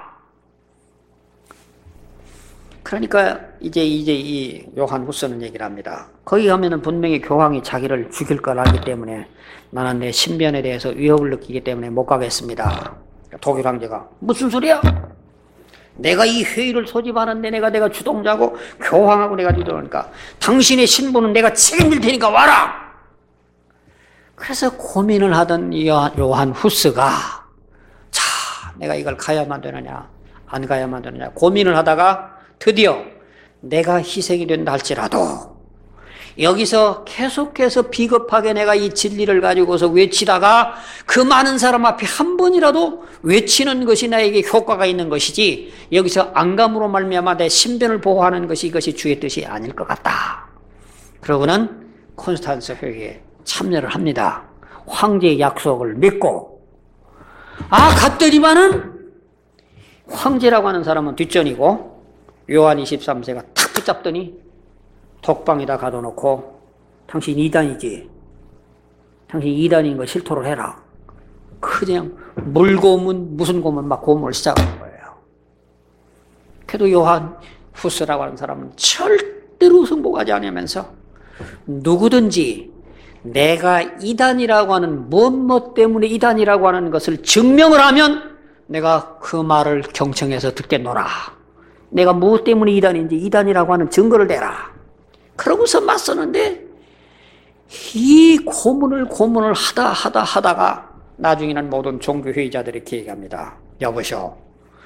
그러니까 이제 이 요한 후스는 얘기를 합니다. 거기 가면은 분명히 교황이 자기를 죽일 걸 알기 때문에 나는 내 신변에 대해서 위협을 느끼기 때문에 못 가겠습니다. 독일 황제가 무슨 소리야? 내가 이 회의를 소집하는데 내가 주동자고 교황하고 내가 주도하니까 당신의 신분은 내가 책임질 테니까 와라. 그래서 고민을 하던 요한 후스가 자, 내가 이걸 가야만 되느냐 안 가야만 되느냐 고민을 하다가 드디어 내가 희생이 된다 할지라도 여기서 계속해서 비겁하게 내가 이 진리를 가지고서 외치다가 그 많은 사람 앞에 한 번이라도 외치는 것이 나에게 효과가 있는 것이지 여기서 안감으로 말미암아 내 신변을 보호하는 것이 이것이 주의 뜻이 아닐 것 같다. 그러고는 콘스탄스 회의에 참여를 합니다. 황제의 약속을 믿고 갔더니만은 황제라고 하는 사람은 뒷전이고 요한 23세가 탁 붙잡더니 독방에다 가둬놓고 당신 이단이지? 당신 이단인 거 실토를 해라. 그냥 물고문 무슨 고문 막 고문을 시작하는 거예요. 그래도 요한 후스라고 하는 사람은 절대로 승복하지 않으면서 누구든지 내가 이단이라고 하는 무엇 때문에 이단이라고 하는 것을 증명을 하면 내가 그 말을 경청해서 듣겠노라. 내가 무엇 때문에 이단인지 이단이라고 하는 증거를 대라. 그러고서 맞서는데 이 고문을 하다가 나중에는 모든 종교회의자들이 이렇게 얘기합니다. 여보시오,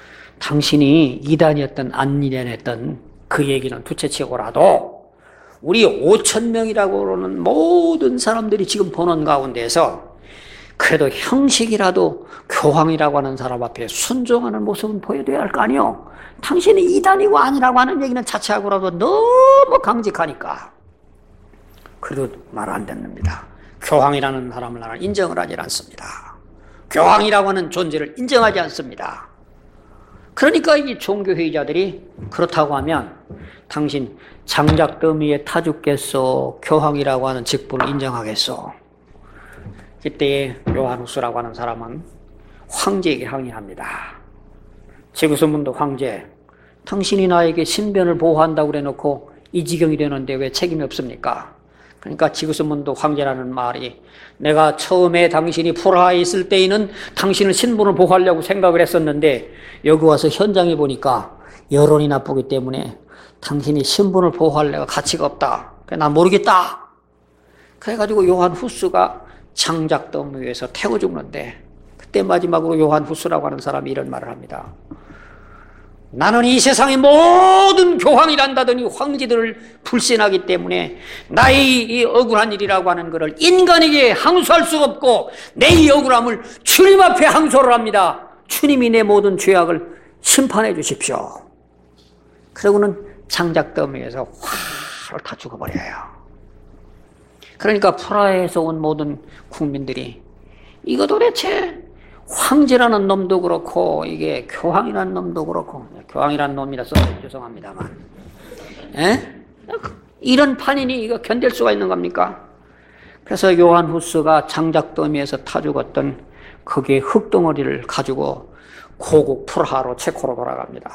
당신이 이단이었던 안 이단이었던 그 얘기는 둘째치고라도 우리 5,000명이라고 그러는 모든 사람들이 지금 보는 가운데서 그래도 형식이라도 교황이라고 하는 사람 앞에 순종하는 모습은 보여줘야 할 거 아니요. 당신이 이단이고 아니라고 하는 얘기는 자체하고라도 너무 강직하니까 그래도 말 안 듣습니다. 교황이라는 사람을 나는 인정을 하지 않습니다. 교황이라고 하는 존재를 인정하지 않습니다. 그러니까 이 종교회의자들이 그렇다고 하면 당신 장작더미에 타 죽겠소, 교황이라고 하는 직분을 인정하겠소. 그때 요한후스라고 하는 사람은 황제에게 항의합니다. 지구스문도 황제, 당신이 나에게 신변을 보호한다고 그래놓고 이 지경이 되는데 왜 책임이 없습니까? 그러니까 지구스문도 황제라는 말이 내가 처음에 당신이 프라하에 있을 때에는 당신을 신분을 보호하려고 생각을 했었는데 여기 와서 현장에 보니까 여론이 나쁘기 때문에 당신이 신분을 보호할 가치가 없다. 난 모르겠다. 그래가지고 요한 후스가 장작더미 위에서 태워 죽는데 그때 마지막으로 요한 후스라고 하는 사람이 이런 말을 합니다. 나는 이 세상의 모든 교황이란다더니 황제들을 불신하기 때문에 나의 이 억울한 일이라고 하는 것을 인간에게 항소할 수가 없고 내 이 억울함을 주님 앞에 항소를 합니다. 주님이 내 모든 죄악을 심판해 주십시오. 그러고는 장작더미에서 활을 다 죽어버려요. 그러니까 프라하에서 온 모든 국민들이 이거 도대체 황제라는 놈도 그렇고 이게 교황이라는 놈도 그렇고 교황이라는 놈이라 써서 죄송합니다만 이런 판이니 이거 견딜 수가 있는 겁니까? 그래서 요한 후스가 장작더미에서 타 죽었던 거기에 흙덩어리를 가지고 고국 프라하로 체코로 돌아갑니다.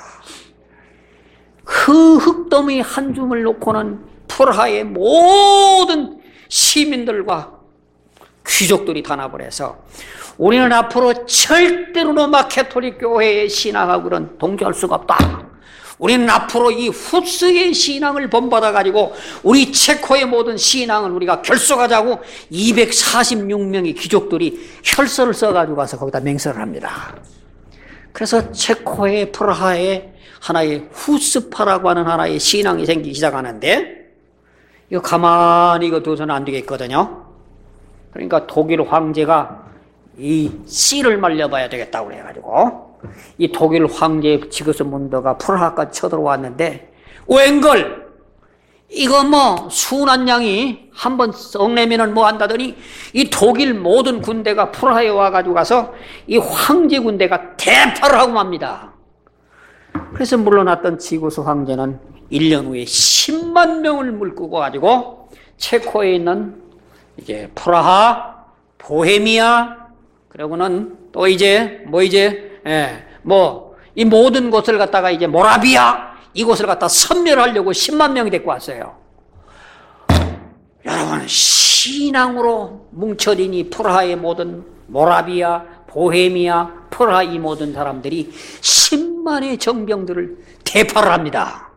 그 흙더미 한 줌을 놓고는 프라하의 모든 시민들과 귀족들이 단합을 해서 우리는 앞으로 절대로 로마 가톨릭 교회의 신앙하고는 동조할 수가 없다. 우리는 앞으로 이 후스의 신앙을 본받아 가지고 우리 체코의 모든 신앙을 우리가 결속하자고 246명의 귀족들이 혈서를 써가지고 가서 거기다 맹세를 합니다. 그래서 체코의 프라하에 하나의 후스파라고 하는 하나의 신앙이 생기기 시작하는데 이거 가만히 이거 둬서는 안 되겠거든요. 그러니까 독일 황제가 이 씨를 말려봐야 되겠다고 그래가지고 이 독일 황제 지그스문드가 프라하까지 쳐들어왔는데 웬걸 이거 뭐 순한 양이 한번 썩내면은 뭐 한다더니 이 독일 모든 군대가 프라하에 와가지고 가서 이 황제 군대가 대파를 하고 맙니다. 그래서 물러났던 지구스 황제는 1년 후에 10만 명을 물끄고 가지고 체코에 있는 이제 프라하, 보헤미아, 그리고는 또 이제 이 모든 곳을 갖다가 이제 모라비아 이곳을 갖다 섬멸하려고 10만 명이 데리고 왔어요. 여러분 신앙으로 뭉쳐진 이 프라하의 모든 모라비아, 보헤미아, 프라하 이 모든 사람들이 10만의 정병들을 대파를 합니다.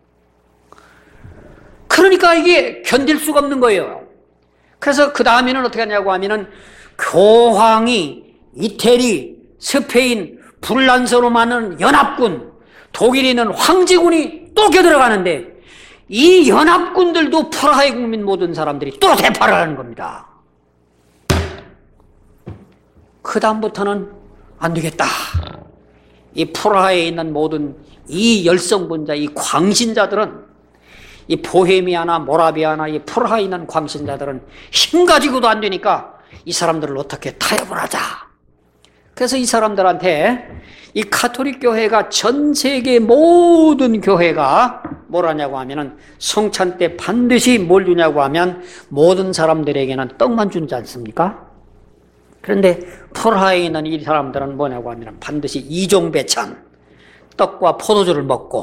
그러니까 이게 견딜 수가 없는 거예요. 그래서 그 다음에는 어떻게 하냐고 하면은 교황이 이태리, 스페인, 불란서로 많은 연합군, 독일에 있는 황제군이 또 껴들어가는데 이 연합군들도 프라하의 국민 모든 사람들이 또 대파를 하는 겁니다. 그 다음부터는 안 되겠다. 이 프라하에 있는 모든 이 열성분자, 이 광신자들은 이 보헤미아나 모라비아나 이 프라하에 있는 광신자들은 힘 가지고도 안 되니까 이 사람들을 어떻게 타협을 하자. 그래서 이 사람들한테 이 가톨릭 교회가 전 세계 모든 교회가 뭘 하냐고 하면은 성찬 때 반드시 뭘 주냐고 하면 모든 사람들에게는 떡만 주지 않습니까? 그런데 프라하에 있는 이 사람들은 뭐냐고 하면 반드시 이종배찬 떡과 포도주를 먹고,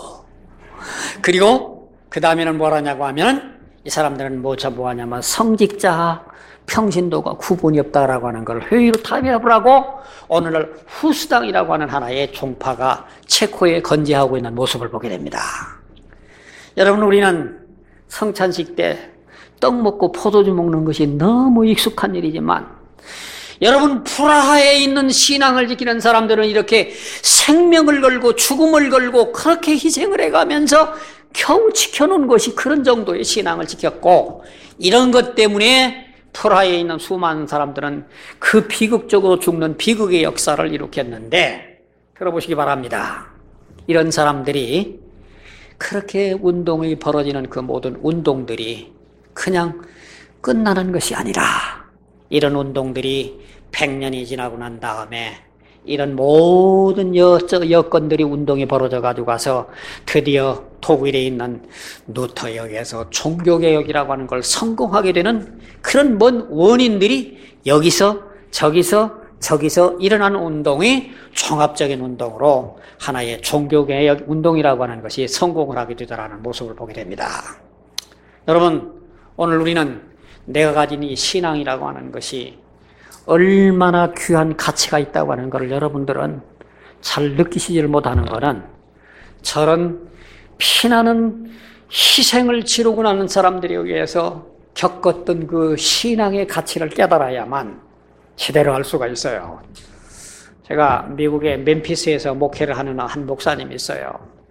그리고 그 다음에는 뭘 하냐고 하면 이 사람들은 뭐 하냐면 성직자 평신도가 구분이 없다라고 하는 걸 회의로 타협을 하고 오늘날 후스당이라고 하는 하나의 종파가 체코에 건재하고 있는 모습을 보게 됩니다. 여러분, 우리는 성찬식 때 떡 먹고 포도주 먹는 것이 너무 익숙한 일이지만 여러분, 프라하에 있는 신앙을 지키는 사람들은 이렇게 생명을 걸고 죽음을 걸고 그렇게 희생을 해가면서 겨우 지켜놓은 것이 그런 정도의 신앙을 지켰고, 이런 것 때문에 프라하에 있는 수많은 사람들은 그 비극적으로 죽는 비극의 역사를 일으켰는데, 들어보시기 바랍니다. 이런 사람들이 그렇게 운동이 벌어지는 그 모든 운동들이 그냥 끝나는 것이 아니라 이런 운동들이 100년이 지나고 난 다음에 이런 모든 여건들이 운동이 벌어져 가지고 가서 드디어 독일에 있는 루터역에서 종교개혁이라고 하는 걸 성공하게 되는 그런 먼 원인들이 여기서 저기서 일어나는 운동이 종합적인 운동으로 하나의 종교개혁 운동이라고 하는 것이 성공을 하게 되더라는 모습을 보게 됩니다. 여러분, 오늘 우리는 내가 가진 이 신앙이라고 하는 것이 얼마나 귀한 가치가 있다고 하는 것을 여러분들은 잘 느끼시지를 못하는 것은 저런 피나는 희생을 치르고 나는 사람들에 의해서 겪었던 그 신앙의 가치를 깨달아야만 제대로 알 수가 있어요. 제가 미국의 멤피스에서 목회를 하는 한 목사님이 있어요.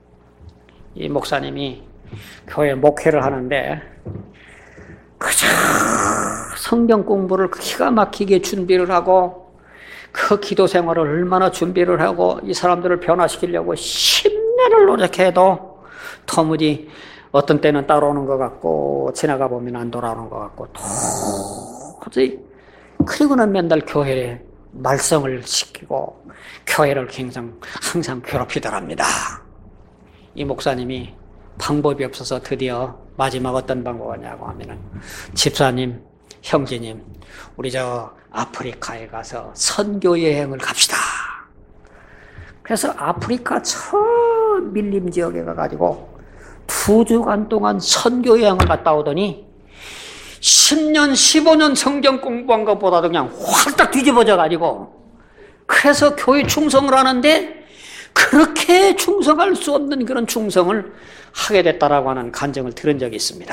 이 목사님이 교회 목회를 하는데 그저 성경 공부를 기가 막히게 준비를 하고 그 기도 생활을 얼마나 준비를 하고 이 사람들을 변화시키려고 10년을 노력해도 도무지 어떤 때는 따라오는 것 같고 지나가 보면 안 돌아오는 것 같고 도저히, 그리고는 맨날 교회에 말썽을 시키고 교회를 항상 괴롭히더랍니다. 이 목사님이 방법이 없어서 드디어 마지막 어떤 방법이냐고 하면은 집사님, 형제님, 우리 저 아프리카에 가서 선교 여행을 갑시다. 그래서 아프리카 저 밀림 지역에 가가지고 2주간 동안 선교 여행을 갔다 오더니 10년, 15년 성경 공부한 것보다도 그냥 확딱 뒤집어져가지고, 그래서 교회 충성을 하는데 그렇게 충성할 수 없는 그런 충성을 하게 됐다라고 하는 간증을 들은 적이 있습니다.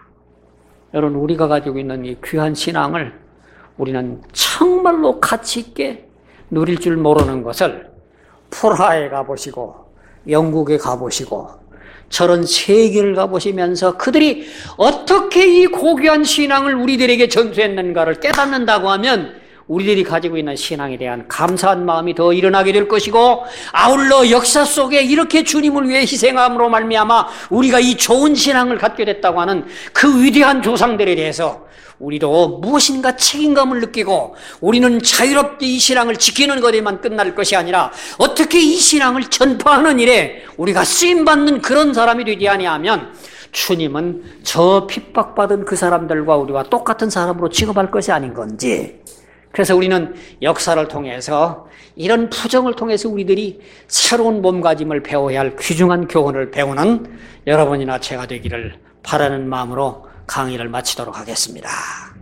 여러분, 우리가 가지고 있는 이 귀한 신앙을 우리는 정말로 가치 있게 누릴 줄 모르는 것을 프라하에 가보시고 영국에 가보시고 저런 세계를 가보시면서 그들이 어떻게 이 고귀한 신앙을 우리들에게 전수했는가를 깨닫는다고 하면 우리들이 가지고 있는 신앙에 대한 감사한 마음이 더 일어나게 될 것이고, 아울러 역사 속에 이렇게 주님을 위해 희생함으로 말미암아 우리가 이 좋은 신앙을 갖게 됐다고 하는 그 위대한 조상들에 대해서 우리도 무엇인가 책임감을 느끼고 우리는 자유롭게 이 신앙을 지키는 것에만 끝날 것이 아니라 어떻게 이 신앙을 전파하는 일에 우리가 쓰임받는 그런 사람이 되지 아니하면 주님은 저 핍박받은 그 사람들과 우리와 똑같은 사람으로 취급할 것이 아닌 건지. 그래서 우리는 역사를 통해서 이런 부정을 통해서 우리들이 새로운 몸가짐을 배워야 할 귀중한 교훈을 배우는 여러분이나 제가 되기를 바라는 마음으로 강의를 마치도록 하겠습니다.